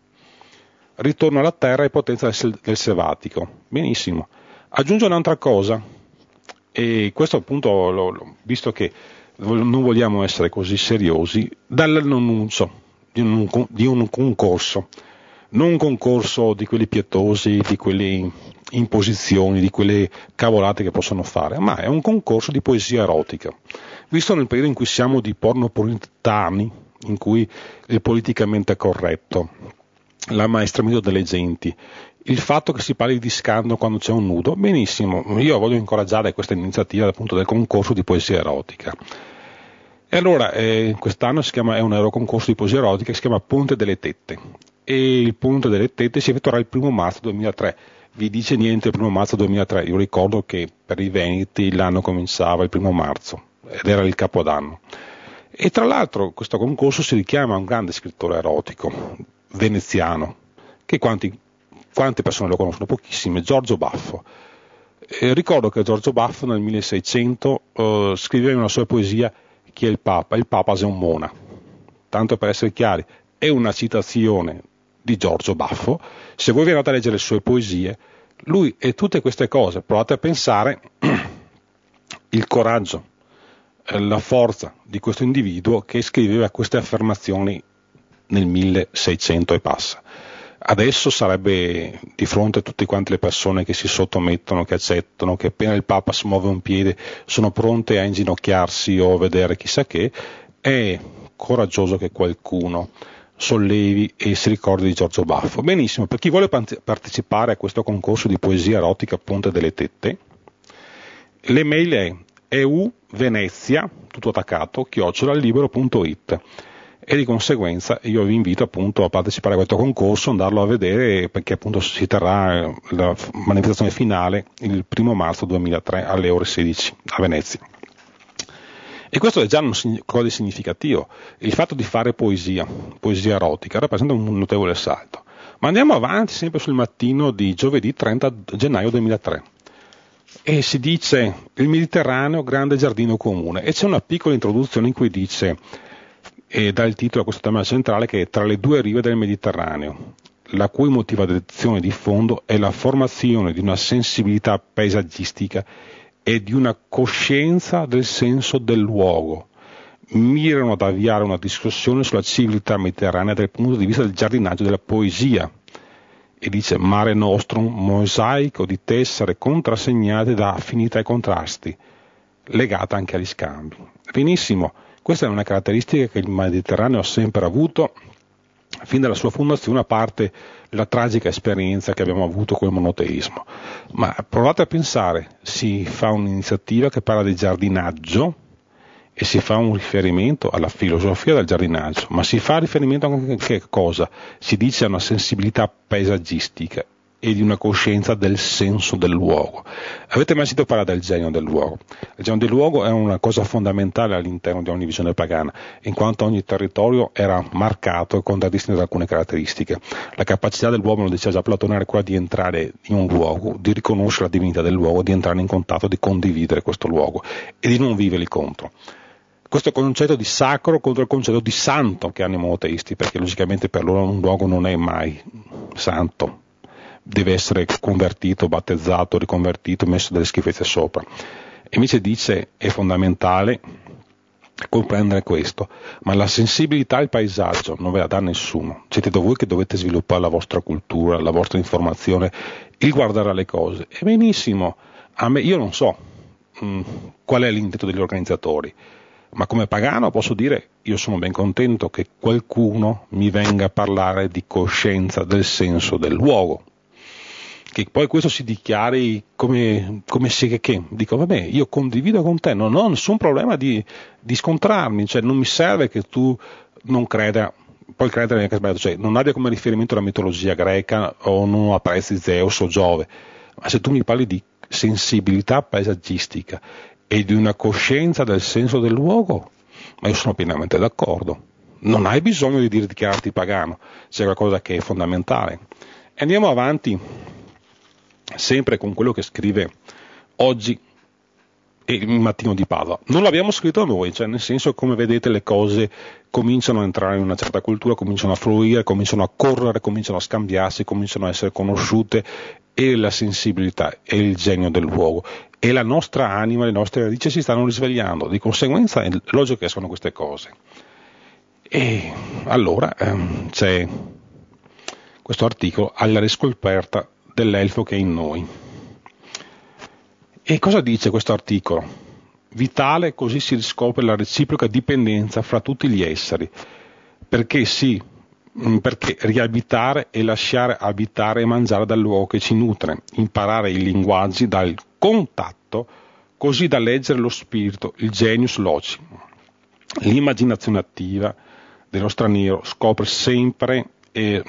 Speaker 1: Ritorno alla terra e potenza del selvatico. Benissimo. Aggiunge un'altra cosa, e questo appunto, visto che non vogliamo essere così seriosi, dall'annuncio di un concorso non un concorso di quelli pietosi, di quelle imposizioni, di quelle cavolate che possono fare, ma è un concorso di poesia erotica. Visto nel periodo in cui siamo di pornopuritani, in cui il politicamente corretto, l'ammaestramento delle genti, il fatto che si parli di scandalo quando c'è un nudo, benissimo, io voglio incoraggiare questa iniziativa appunto del concorso di poesia erotica. E allora quest'anno è un euroconcorso di poesia erotica che si chiama Ponte delle Tette, e il Ponte delle Tette si effettuerà il 1 marzo 2003. Vi dice niente il 1 marzo 2003? Io ricordo che per i veneti l'anno cominciava il 1 marzo ed era il Capodanno. E tra l'altro questo concorso si richiama a un grande scrittore erotico veneziano, che quante persone lo conoscono? Pochissime, Giorgio Baffo. Ricordo che Giorgio Baffo nel 1600 scriveva in una sua poesia Chi è il Papa? Il Papa è un mona. Tanto per essere chiari, è una citazione di Giorgio Baffo. Se voi vi andate a leggere le sue poesie, lui e tutte queste cose, provate a pensare il coraggio, la forza di questo individuo che scriveva queste affermazioni nel 1600 e passa. Adesso sarebbe di fronte a tutte quante le persone che si sottomettono, che accettano, che appena il Papa si muove un piede sono pronte a inginocchiarsi o a vedere chissà che. È coraggioso che qualcuno sollevi e si ricordi di Giorgio Baffo. Benissimo, per chi vuole partecipare a questo concorso di poesia erotica Ponte delle Tette, l'email è euvenezia, tutto attaccato, @libero.it, e di conseguenza io vi invito appunto a partecipare a questo concorso, andarlo a vedere, perché appunto si terrà la manifestazione finale il 1 marzo 2003 alle ore 16 a Venezia. E questo è già un qualcosa di significativo. Il fatto di fare poesia erotica rappresenta un notevole salto. Ma andiamo avanti sempre sul mattino di giovedì 30 gennaio 2003. E si dice il Mediterraneo grande giardino comune, e c'è una piccola introduzione in cui dice, e dà il titolo a questo tema centrale, che è tra le due rive del Mediterraneo, la cui motivazione di fondo è la formazione di una sensibilità paesaggistica e di una coscienza del senso del luogo, mirano ad avviare una discussione sulla civiltà mediterranea dal punto di vista del giardinaggio della poesia. E dice Mare Nostrum, mosaico di tessere contrassegnate da affinità e contrasti, legata anche agli scambi. Benissimo, questa è una caratteristica che il Mediterraneo ha sempre avuto, fin dalla sua fondazione, a parte la tragica esperienza che abbiamo avuto col monoteismo. Ma provate a pensare, si fa un'iniziativa che parla di giardinaggio e si fa un riferimento alla filosofia del giardinaggio, ma si fa riferimento anche a che cosa? Si dice a una sensibilità paesaggistica e di una coscienza del senso del luogo. Avete mai sentito parlare del genio del luogo? Il genio del luogo è una cosa fondamentale all'interno di ogni visione pagana, in quanto ogni territorio era marcato e contraddistinto da alcune caratteristiche. La capacità dell'uomo, lo diceva già Platone, era quella di entrare in un luogo, di riconoscere la divinità del luogo, di entrare in contatto, di condividere questo luogo e di non vivere contro. Questo concetto di sacro contro il concetto di santo che hanno i monoteisti, perché logicamente per loro un luogo non è mai santo, deve essere convertito, battezzato, riconvertito, messo delle schifezze sopra. E invece dice è fondamentale comprendere questo, ma la sensibilità al paesaggio non ve la dà nessuno, siete voi che dovete sviluppare la vostra cultura, la vostra informazione, il guardare alle cose. E benissimo, io non so qual è l'intento degli organizzatori, ma come pagano posso dire io sono ben contento che qualcuno mi venga a parlare di coscienza del senso del luogo, che poi questo si dichiari come se che dico vabbè, io condivido con te, non ho nessun problema di scontrarmi, cioè non mi serve che tu non creda, poi credere è sbagliato, cioè non abbia come riferimento la mitologia greca o non apprezzi Zeus o Giove, ma se tu mi parli di sensibilità paesaggistica e di una coscienza del senso del luogo, ma io sono pienamente d'accordo. Non hai bisogno di dichiararti pagano, c'è qualcosa che è fondamentale. E andiamo avanti sempre con quello che scrive oggi il Mattino di Padova. Non l'abbiamo scritto noi, cioè nel senso, come vedete, le cose cominciano a entrare in una certa cultura, cominciano a fluire, cominciano a correre, cominciano a scambiarsi, cominciano a essere conosciute, e la sensibilità e il genio del luogo e la nostra anima, le nostre radici si stanno risvegliando, di conseguenza è logico che escono queste cose. E allora c'è questo articolo, alla riscoperta dell'elfo che è in noi. E cosa dice questo articolo? Vitale, così si riscopre la reciproca dipendenza fra tutti gli esseri, perché riabitare e lasciare abitare e mangiare dal luogo che ci nutre, imparare i linguaggi dal contatto, così da leggere lo spirito, il genius loci. L'immaginazione attiva dello straniero scopre e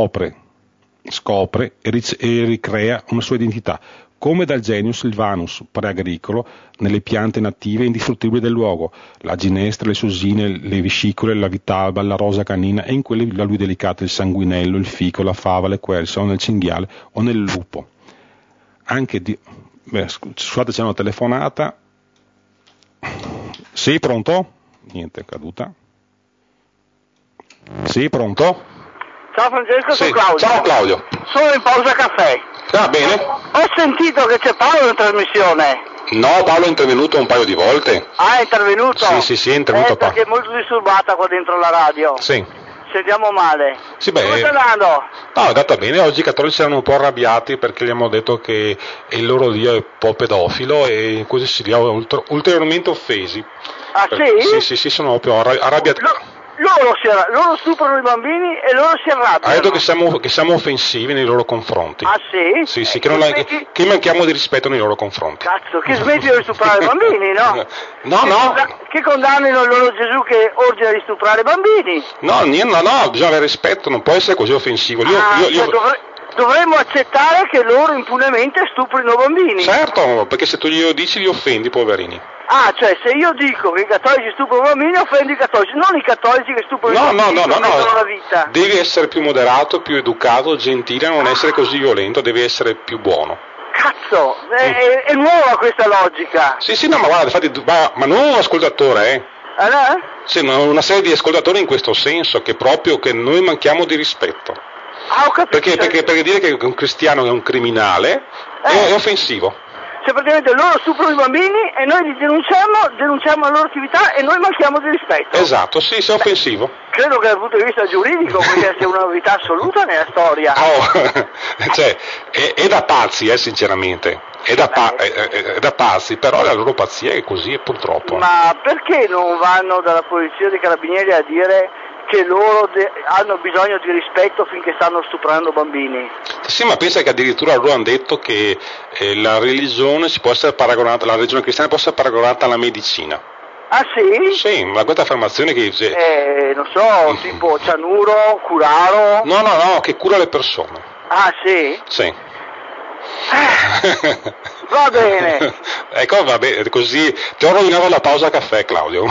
Speaker 1: ricrea una sua identità, come dal genius silvanus, preagricolo, nelle piante native e indistruttibili del luogo, la ginestra, le susine, le vescicole, la vitalba, la rosa canina, e in quelle la lui delicata, il sanguinello, il fico, la fava, le querce, o nel cinghiale o nel lupo. Scusate, c'è una telefonata. Sì, pronto? Niente, è caduta. Sì, pronto?
Speaker 5: Ciao Francesco,
Speaker 1: sì.
Speaker 5: Sono Claudio.
Speaker 1: Ciao Claudio.
Speaker 5: Sono in pausa caffè.
Speaker 1: Ah, bene.
Speaker 5: Ho sentito che c'è Paolo in trasmissione.
Speaker 1: No, Paolo è intervenuto un paio di volte.
Speaker 5: Ah, è intervenuto?
Speaker 1: Sì, è intervenuto.
Speaker 5: Perché è molto disturbata qua dentro la radio.
Speaker 1: Sì.
Speaker 5: Sentiamo male.
Speaker 1: Sì,
Speaker 5: come sta andando?
Speaker 1: No, è andata bene. Oggi i cattolici erano un po' arrabbiati perché gli abbiamo detto che il loro Dio è un po' pedofilo e così si li ha ulteriormente offesi.
Speaker 5: Ah, sì?
Speaker 1: Sì, sono proprio arrabbiati.
Speaker 5: Loro stuprano i bambini e loro si arrabbiano.
Speaker 1: Ha detto che siamo offensivi nei loro confronti.
Speaker 5: Ah, sì?
Speaker 1: Sì, che manchiamo di rispetto nei loro confronti.
Speaker 5: Cazzo, che smettino di stuprare i bambini, no?
Speaker 1: No.
Speaker 5: Che condannino il loro Gesù che ordina di stuprare i bambini.
Speaker 1: No, bisogna avere rispetto, non può essere così offensivo.
Speaker 5: Dovremmo accettare che loro impunemente stuprino bambini.
Speaker 1: Certo, perché se tu glielo dici li offendi, poverini.
Speaker 5: Ah, cioè se io dico che i cattolici stuprano bambini, offendo i cattolici, non i cattolici che stuprano i bambini. No. La vita.
Speaker 1: Devi essere più moderato, più educato, gentile, non essere così violento, devi essere più buono.
Speaker 5: Cazzo, è nuova questa logica.
Speaker 1: Sì, no, ma guarda, infatti, ma non un ascoltatore,
Speaker 5: no?
Speaker 1: Sì, una serie di ascoltatori in questo senso, che proprio che noi manchiamo di rispetto.
Speaker 5: Ah, ho capito.
Speaker 1: Perché dire che un cristiano è un criminale è offensivo.
Speaker 5: Cioè praticamente loro stuprano i bambini e noi li denunciamo la loro attività e noi manchiamo di rispetto.
Speaker 1: Esatto, sì, è offensivo.
Speaker 5: Credo che dal punto di vista giuridico questa sia una novità assoluta nella storia.
Speaker 1: Cioè, è da pazzi, sinceramente. È da pazzi, però la loro pazzia è così, purtroppo.
Speaker 5: Ma perché non vanno dalla polizia dei carabinieri a dire che loro hanno bisogno di rispetto finché stanno stuprando bambini?
Speaker 1: Sì, ma pensa che addirittura loro hanno detto che la religione può essere paragonata, la religione cristiana può essere paragonata alla medicina.
Speaker 5: Ah sì?
Speaker 1: Sì, ma questa affermazione che dice...
Speaker 5: non so, tipo Cianuro, Curaro...
Speaker 1: No, che cura le persone.
Speaker 5: Ah sì?
Speaker 1: Sì.
Speaker 5: Va bene.
Speaker 1: Ecco, va bene, così ti ho rovinato la pausa caffè, Claudio.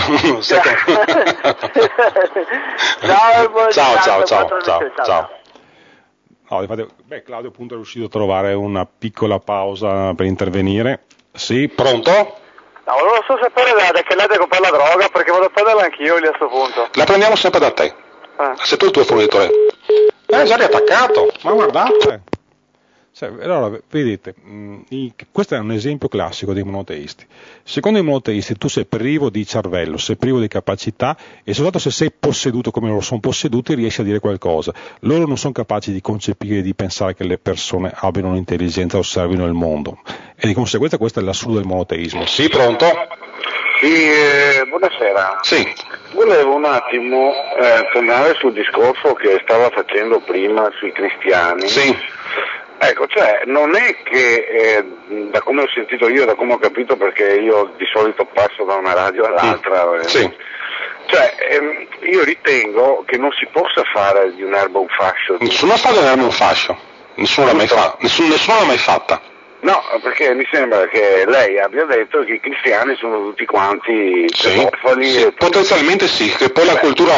Speaker 1: Ciao. No, infatti, Claudio appunto è riuscito a trovare una piccola pausa per intervenire. Sì, pronto?
Speaker 6: No, volevo solo sapere da che lei deve comprare la droga, perché vado a prenderla anch'io lì a sto punto.
Speaker 1: La prendiamo sempre da te. Sei tu il tuo fornitore. Già riattaccato, ma guardate. Allora, vedete, questo è un esempio classico dei monoteisti. Secondo i monoteisti tu sei privo di cervello, sei privo di capacità e soltanto se sei posseduto come loro sono posseduti riesci a dire qualcosa. Loro non sono capaci di concepire e di pensare che le persone abbiano un'intelligenza o osservino il mondo. E di conseguenza questo è l'assurdo del monoteismo. Sì, pronto?
Speaker 7: Sì, buonasera.
Speaker 1: Sì.
Speaker 7: Volevo un attimo tornare sul discorso che stava facendo prima sui cristiani.
Speaker 1: Sì.
Speaker 7: Ecco, cioè, non è che, da come ho sentito io, da come ho capito, perché io di solito passo da una radio all'altra,
Speaker 1: sì.
Speaker 7: Cioè, io ritengo che non si possa fare di un'erba un fascio.
Speaker 1: Nessuno fa di un'erba un fascio, nessuno l'ha mai fatta.
Speaker 7: No, perché mi sembra che lei abbia detto che i cristiani sono tutti quanti pedofili.
Speaker 1: Sì, potenzialmente sì, che poi la cultura,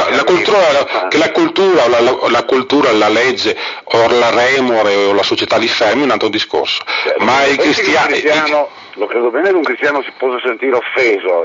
Speaker 1: la legge o la remore o la società li fermi è un altro discorso. Ma i cristiani...
Speaker 7: Lo credo bene che un cristiano si possa sentire offeso.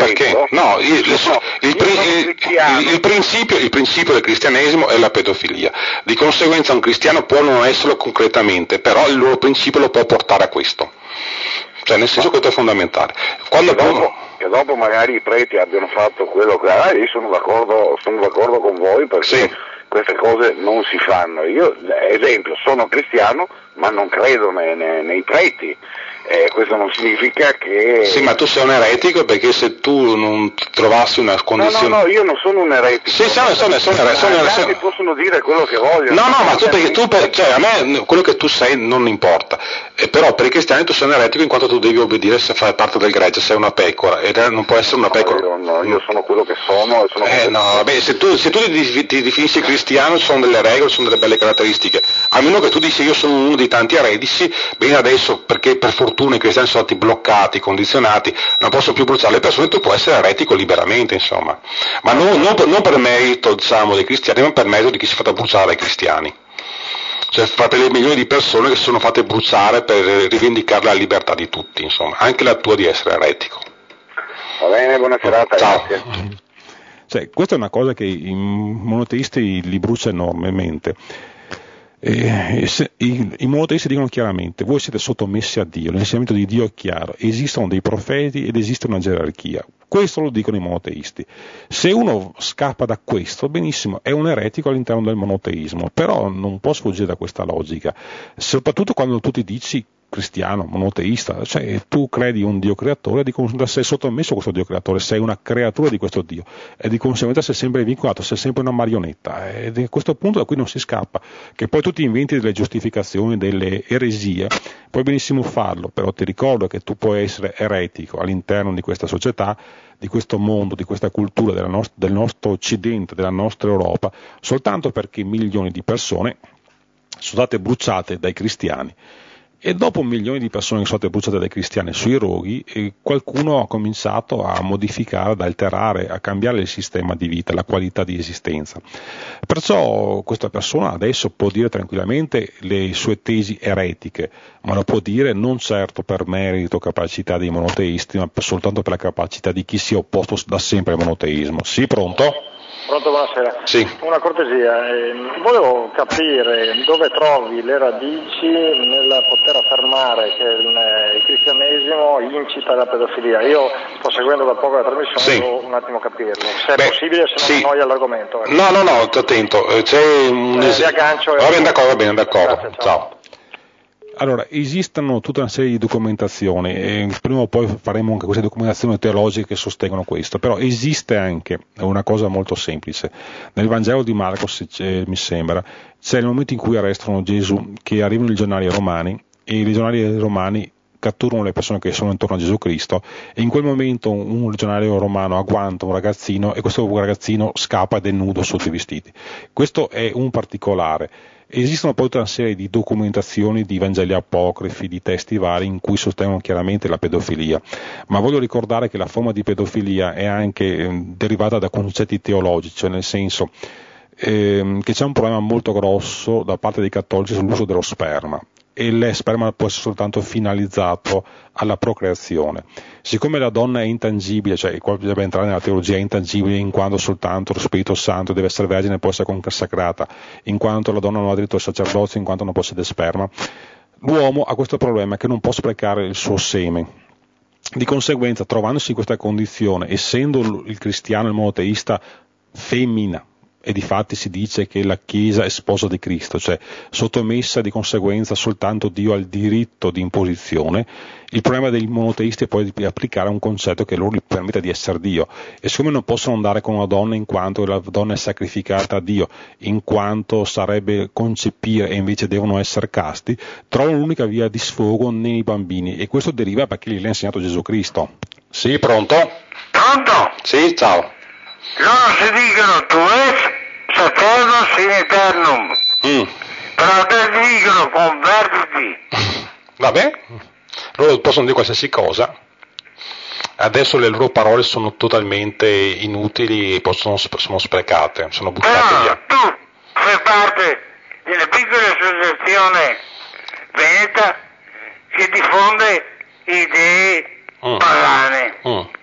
Speaker 1: Il principio del cristianesimo è la pedofilia. Di conseguenza un cristiano può non esserlo concretamente, però il loro principio lo può portare a questo. Cioè, nel senso che questo è fondamentale.
Speaker 7: Che dopo magari i preti abbiano fatto quello che... io sono d'accordo con voi perché...
Speaker 1: Sì.
Speaker 7: queste cose non si fanno. Io, esempio, sono cristiano ma non credo nei preti. Questo non significa che...
Speaker 1: Sì, ma tu sei un eretico perché se tu non trovassi una condizione...
Speaker 7: No, io non sono un eretico.
Speaker 1: Sì, sono
Speaker 7: Gli possono dire quello che vogliono.
Speaker 1: No, ma cioè a me quello che tu sei non importa, però per i cristiani tu sei un eretico in quanto tu devi obbedire se fai parte del gregge, sei una pecora, ed non può essere una pecora.
Speaker 7: Io sono quello che sono.
Speaker 1: Se tu ti definisci cristiano ci sono delle regole, ci sono delle belle caratteristiche, a meno che tu dici io sono uno dei tanti eretici, bene adesso perché per fortuna i cristiani sono stati bloccati, condizionati, non possono più bruciare le persone, tu puoi essere eretico liberamente, insomma, ma non per merito, diciamo, dei cristiani, ma per merito di chi si è fatto bruciare dai cristiani. Cioè fate le milioni di persone che si sono fatte bruciare per rivendicare la libertà di tutti, insomma, anche la tua di essere eretico.
Speaker 7: Va bene, buona serata,
Speaker 1: ciao.
Speaker 7: Grazie.
Speaker 1: Cioè, questa è una cosa che i monoteisti li brucia enormemente. I monoteisti dicono chiaramente: voi siete sottomessi a Dio, l'insegnamento di Dio è chiaro, esistono dei profeti ed esiste una gerarchia. Questo lo dicono i monoteisti. Se uno scappa da questo, benissimo, è un eretico all'interno del monoteismo, però non può sfuggire da questa logica, soprattutto quando tu ti dici cristiano, monoteista, cioè tu credi un Dio creatore, di conseguenza sei sottomesso a questo Dio creatore, sei una creatura di questo Dio e di conseguenza sei sempre vincolato, sei sempre una marionetta, ed a questo punto da qui non si scappa. Che poi tu ti inventi delle giustificazioni, delle eresie, puoi benissimo farlo, però ti ricordo che tu puoi essere eretico all'interno di questa società, di questo mondo, di questa cultura del nostro Occidente, della nostra Europa, soltanto perché milioni di persone sono state bruciate dai cristiani. E dopo milioni di persone che sono state bruciate dai cristiani sui roghi, qualcuno ha cominciato a modificare, ad alterare, a cambiare il sistema di vita, la qualità di esistenza. Perciò questa persona adesso può dire tranquillamente le sue tesi eretiche, ma lo può dire non certo per merito o capacità dei monoteisti, ma soltanto per la capacità di chi si è opposto da sempre al monoteismo. Sì, pronto?
Speaker 6: Pronto, buonasera.
Speaker 1: Sì.
Speaker 6: Una cortesia, volevo capire dove trovi le radici nel poter affermare che il cristianesimo incita alla pedofilia. Io sto seguendo da poco la trasmissione,
Speaker 1: sì.
Speaker 6: Devo un attimo capirlo. Se è possibile, se non
Speaker 1: sì.
Speaker 6: annoia l'argomento.
Speaker 1: No, sto attento. C'è un
Speaker 6: aggancio.
Speaker 1: Va bene, d'accordo.
Speaker 6: Grazie,
Speaker 1: ciao. Allora, esistono tutta una serie di documentazioni, e prima o poi faremo anche queste documentazioni teologiche che sostengono questo, però esiste anche una cosa molto semplice. Nel Vangelo di Marco, mi sembra, c'è il momento in cui arrestano Gesù, che arrivano i legionari romani, e i legionari romani catturano le persone che sono intorno a Gesù Cristo, e in quel momento un legionario romano agguanta un ragazzino e questo ragazzino scappa ed è nudo sotto i vestiti. Questo è un particolare. Esistono poi tutta una serie di documentazioni di Vangeli apocrifi, di testi vari in cui sostengono chiaramente la pedofilia, ma voglio ricordare che la forma di pedofilia è anche derivata da concetti teologici, cioè nel senso che c'è un problema molto grosso da parte dei cattolici sull'uso dello sperma, e lo sperma può essere soltanto finalizzato alla procreazione. Siccome la donna è intangibile, cioè qua bisogna entrare nella teologia, è intangibile in quanto soltanto lo Spirito Santo deve essere vergine e può essere consacrata, in quanto la donna non ha diritto al sacerdozio, in quanto non possiede sperma, l'uomo ha questo problema che non può sprecare il suo seme. Di conseguenza, trovandosi in questa condizione, essendo il cristiano, il monoteista, femmina, e difatti si dice che la Chiesa è sposa di Cristo, cioè sottomessa di conseguenza soltanto Dio al diritto di imposizione, il problema dei monoteisti è poi di applicare un concetto che loro gli permetta di essere Dio, e siccome non possono andare con una donna in quanto la donna è sacrificata a Dio, in quanto sarebbe concepire e invece devono essere casti, trovano l'unica via di sfogo nei bambini, e questo deriva perché gli ha insegnato Gesù Cristo. Sì, pronto?
Speaker 4: Pronto?
Speaker 1: Sì, ciao.
Speaker 4: Loro si dicono tu es Saturno in eternum, però te dicono convertiti.
Speaker 1: Vabbè, loro possono dire qualsiasi cosa, adesso le loro parole sono totalmente inutili e sono sprecate, sono buttate via.
Speaker 4: Tu fai parte di una piccola associazione veneta che diffonde idee pagane,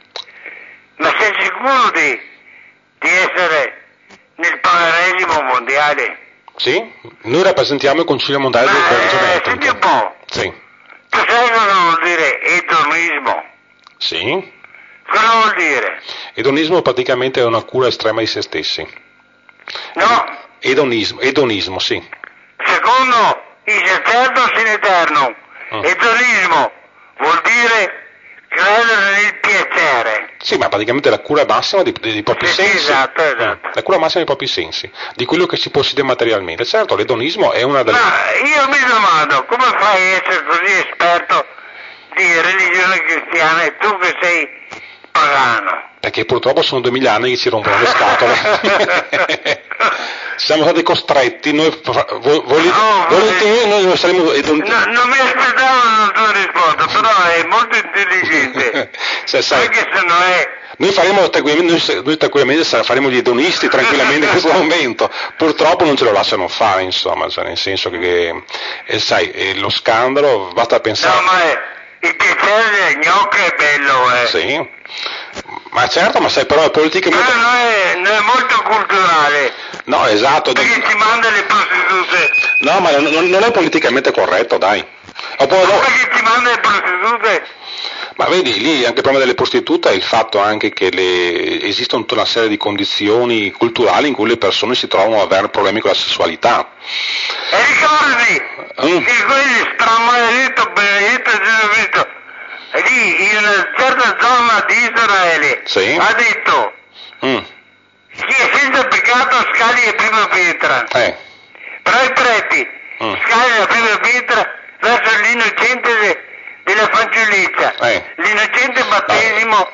Speaker 4: ma sei sicuro di essere nel paganesimo mondiale?
Speaker 1: Sì, noi rappresentiamo il Concilio Mondiale del Risorgimento.
Speaker 4: Senti un po'.
Speaker 1: Sì.
Speaker 4: Tu sai cosa vuol dire edonismo?
Speaker 1: Sì.
Speaker 4: Cosa vuol dire?
Speaker 1: Edonismo praticamente è una cura estrema di se stessi.
Speaker 4: No,
Speaker 1: Edonismo, sì.
Speaker 4: Secondo i Sacerdos in Eternum, edonismo vuol dire credere nel piacere.
Speaker 1: Sì, ma praticamente la cura massima dei propri sensi.
Speaker 4: Esatto.
Speaker 1: La cura massima dei propri sensi, di quello che si possiede materialmente. Certo, l'edonismo è una delle...
Speaker 4: Ma io mi domando, come fai a essere così esperto di religione cristiana e tu che sei pagano?
Speaker 1: Perché purtroppo sono 2000 anni che ci rompono le scatole. Siamo stati costretti, noi saremo...
Speaker 4: Non mi aspettavo la tua risposta, però è molto intelligente. Anche se non è...
Speaker 1: Noi tranquillamente faremo gli edonisti tranquillamente in questo momento, purtroppo non ce lo lasciano fare, insomma, cioè nel senso che sai, lo scandalo, basta pensare...
Speaker 4: No, ma il piacere del gnocco è bello,
Speaker 1: Sì, ma certo, ma sai, però è politicamente...
Speaker 4: non è molto culturale.
Speaker 1: No, esatto.
Speaker 4: Perché ci manda le prostitute.
Speaker 1: No, ma non è politicamente corretto, dai.
Speaker 4: Perché ci manda le prostitute?
Speaker 1: Ma vedi, lì anche il problema delle prostitute è il fatto anche che esistono tutta una serie di condizioni culturali in cui le persone si trovano ad avere problemi con la sessualità.
Speaker 4: E ricordi che quelli stramaledetto benedetto Gesù Cristo lì in una certa zona di Israele ha detto chi è senza peccato scagli la prima pietra. Però i preti scagli la prima pietra verso l'innocente della fanciullezza, l'innocente battesimo.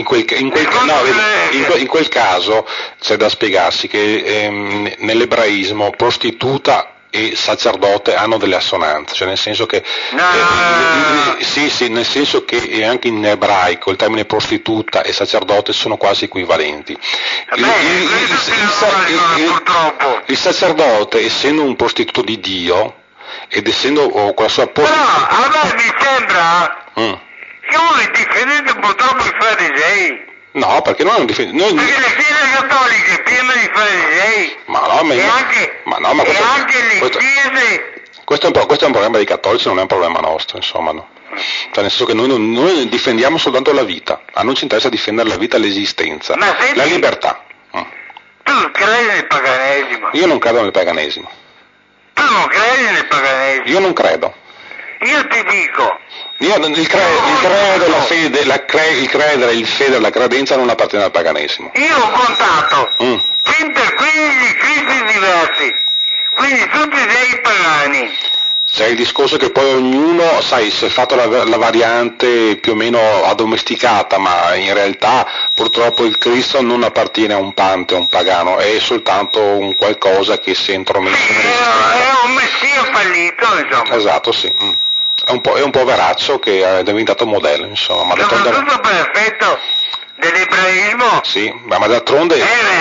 Speaker 1: In quel caso c'è da spiegarsi che nell'ebraismo prostituta e sacerdote hanno delle assonanze, cioè nel senso che sì, nel senso che anche in ebraico il termine prostituta e sacerdote sono quasi equivalenti. Il sacerdote, essendo un prostituto di Dio ed essendo con la sua
Speaker 4: però a me mi sembra che voi difendete purtroppo i farisei.
Speaker 1: No, perché non difendiamo.
Speaker 4: Perché la Chiesa Cattolica è piena di farisei. Anche le chiese.
Speaker 1: Questo è un problema dei cattolici, non è un problema nostro, insomma, no. Cioè nel senso che noi difendiamo soltanto la vita, a noi ci interessa difendere la vita, l'esistenza, la libertà.
Speaker 4: Tu credi nel paganesimo?
Speaker 1: Io non credo nel paganesimo.
Speaker 4: Tu non credi nel paganesimo?
Speaker 1: Io non credo.
Speaker 4: Io ti dico.
Speaker 1: Il credo, la fede, il credere, il fede, la credenza non appartiene al paganesimo.
Speaker 4: Io ho contato 115 cristi diversi, quindi tutti sei pagani.
Speaker 1: C'è il discorso che poi ognuno, sai, si è fatto la variante più o meno addomesticata, ma in realtà purtroppo il Cristo non appartiene a un pantheon pagano, è soltanto un qualcosa che si è intromesso
Speaker 4: è un messia fallito, insomma.
Speaker 1: Esatto, sì. È un poveraccio che è diventato modello, insomma.
Speaker 4: Ma tutto perfetto dell'ebraismo.
Speaker 1: Sì, ma d'altronde...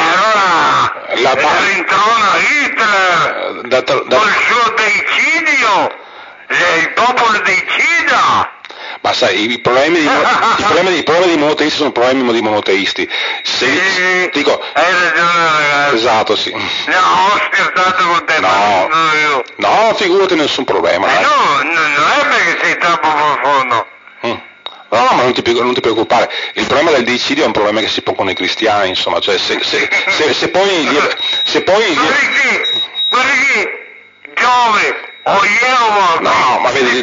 Speaker 4: rintrona Hitler col suo deicidio, il popolo decida.
Speaker 1: Ma sai, i problemi di monoteisti sono problemi di monoteisti. Dico,
Speaker 4: hai ragione, ragazzi.
Speaker 1: Esatto, sì.
Speaker 4: No, ho scherzato con te,
Speaker 1: no, figurati, nessun problema.
Speaker 4: Non è perché sei troppo profondo.
Speaker 1: No, ma non ti preoccupare, il problema del deicidio è un problema che si pongono i cristiani, insomma, cioè se poi...
Speaker 4: Guarda che Giove o Jehovah
Speaker 1: no, ma vedi,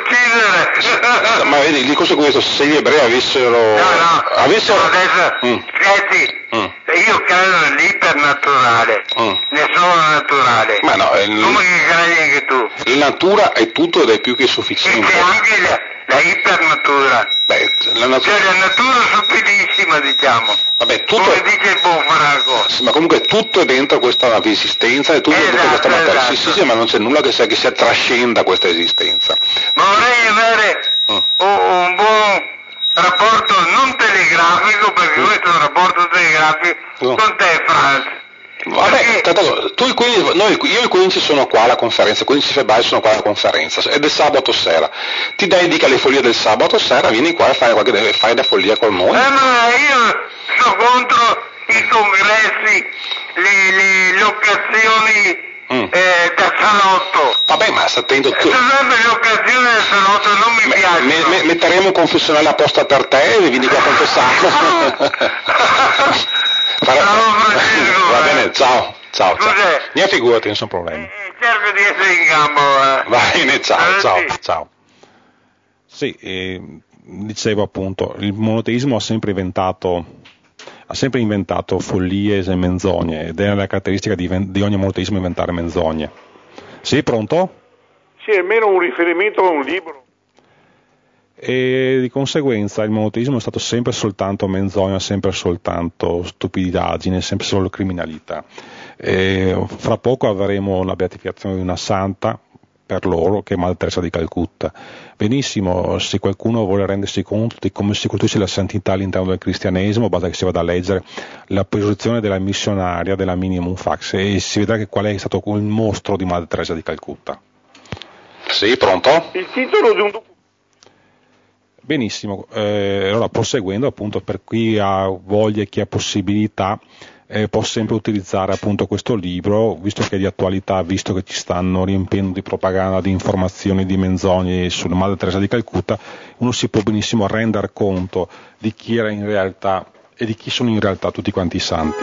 Speaker 1: il discorso è questo, se gli ebrei avessero...
Speaker 4: adesso, scherzi, io credo nell'ipernaturale, nel sovrannaturale,
Speaker 1: ma no,
Speaker 4: come che credi anche tu?
Speaker 1: La natura è tutto ed è più che sufficiente.
Speaker 4: E c'è anche la ipernatura.
Speaker 1: La natura
Speaker 4: sottilissima, diciamo.
Speaker 1: Vabbè, tutto
Speaker 4: come dice il buon Franco.
Speaker 1: Sì, ma comunque tutto è dentro questa esistenza e tutto è dentro questa materia. Sì, ma non c'è nulla che si trascenda questa esistenza.
Speaker 4: Ma vorrei avere un buon rapporto non telegrafico, perché questo è un rapporto telegrafico con te, Franz.
Speaker 1: Vabbè, io il 15 sono qua alla conferenza, il 15 febbraio sono qua alla conferenza, ed è sabato sera. Ti dedica alle follie del sabato sera, vieni qua e fai da follia con noi.
Speaker 4: Ma io sono contro i congressi, le locazioni da salotto.
Speaker 1: Vabbè, ma sta attento tu.
Speaker 4: Le occasioni del salotto non mi piacciono.
Speaker 1: Metteremo un confessionale apposta per te e vieni qua a confessare. Va bene, Ciao. Ne figurati, non sono problemi.
Speaker 4: Cerco di essere in campo.
Speaker 1: Va bene, ciao. Sì, dicevo appunto, il monoteismo ha sempre inventato follie e menzogne, ed è la caratteristica di ogni monoteismo inventare menzogne. Sì, pronto?
Speaker 8: Sì, almeno un riferimento a un libro.
Speaker 1: E di conseguenza il monoteismo è stato sempre soltanto menzogna, sempre soltanto stupidaggine, sempre solo criminalità. Fra poco avremo la beatificazione di una santa per loro, che è Madre Teresa di Calcutta. Benissimo, se qualcuno vuole rendersi conto di come si costruisce la santità all'interno del cristianesimo, basta che si vada a leggere la posizione della missionaria della Minimum Fax e si vedrà qual è stato il mostro di Madre Teresa di Calcutta. Sì, pronto?
Speaker 8: Il titolo di un documento.
Speaker 1: Benissimo, allora proseguendo appunto, per chi ha voglia e chi ha possibilità può sempre utilizzare appunto questo libro, visto che è di attualità, visto che ci stanno riempiendo di propaganda, di informazioni, di menzogne sulla Madre Teresa di Calcutta, uno si può benissimo rendere conto di chi era in realtà e di chi sono in realtà tutti quanti i santi.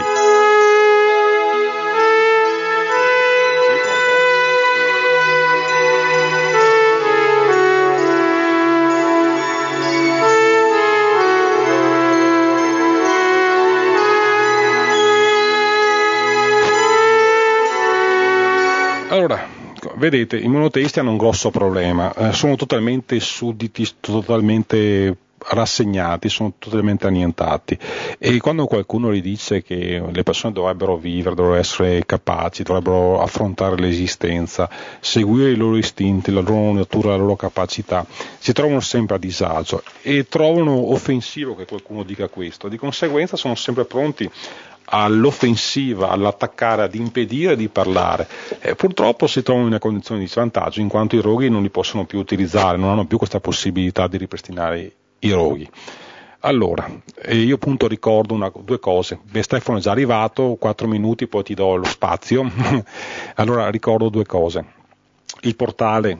Speaker 1: Allora, vedete, i monoteisti hanno un grosso problema, sono totalmente sudditi, totalmente rassegnati, sono totalmente annientati, e quando qualcuno gli dice che le persone dovrebbero vivere, dovrebbero essere capaci, dovrebbero affrontare l'esistenza, seguire i loro istinti, la loro natura, la loro capacità, si trovano sempre a disagio e trovano offensivo che qualcuno dica questo, di conseguenza sono sempre pronti all'offensiva, all'attaccare, ad impedire di parlare. Purtroppo si trovano in una condizione di svantaggio, in quanto i roghi non li possono più utilizzare, non hanno più questa possibilità di ripristinare i roghi. Allora, io appunto ricordo due cose. Stefano è già arrivato, 4 minuti, poi ti do lo spazio. Allora ricordo due cose. Il portale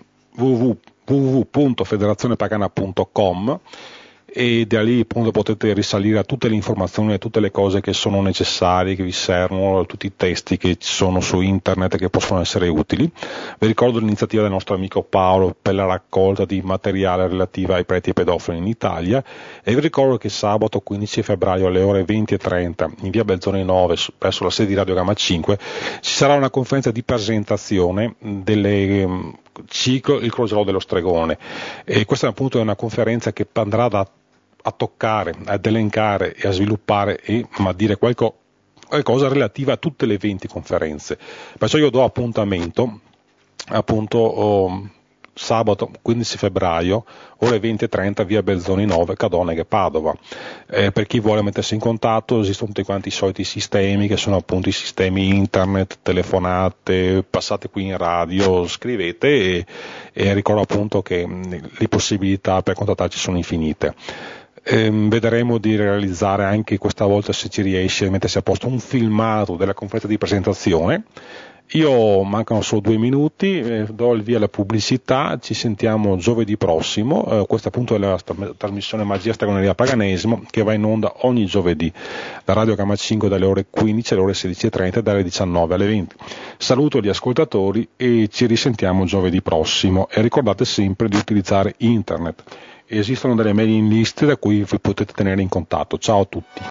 Speaker 1: www.federazionepagana.com, e da lì appunto potete risalire a tutte le informazioni, a tutte le cose che sono necessarie, che vi servono, a tutti i testi che ci sono su internet che possono essere utili. Vi ricordo l'iniziativa del nostro amico Paolo per la raccolta di materiale relativa ai preti e pedofili in Italia, e vi ricordo che sabato 15 febbraio alle ore 20:30 in via Belzoni 9 presso la sede di Radio Gamma 5 ci sarà una conferenza di presentazione delle ciclo Il Crogiolo dello Stregone, e questa appunto è una conferenza che andrà a toccare, ad elencare e a sviluppare ma a dire qualcosa relativa a tutte le 20 conferenze. Perciò io do appuntamento appunto sabato 15 febbraio ore 20:30 via Belzoni 9 Cadoneghe Padova. Per chi vuole mettersi in contatto esistono tutti quanti i soliti sistemi, che sono appunto i sistemi internet, telefonate, passate qui in radio, scrivete, e ricordo appunto che le possibilità per contattarci sono infinite. Vedremo di realizzare anche questa volta, se ci riesce, a mettersi a posto un filmato della conferenza di presentazione. Mancano solo 2 minuti, do il via alla pubblicità, ci sentiamo giovedì prossimo. Questa appunto è la trasmissione Magia, Stregoneria, Paganesimo, che va in onda ogni giovedì da Radio Gamma 5 dalle ore 15 alle ore 16:30 e dalle 19 alle 20. Saluto gli ascoltatori e ci risentiamo giovedì prossimo, e ricordate sempre di utilizzare internet. Esistono delle mailing list da cui vi potete tenere in contatto. Ciao a tutti.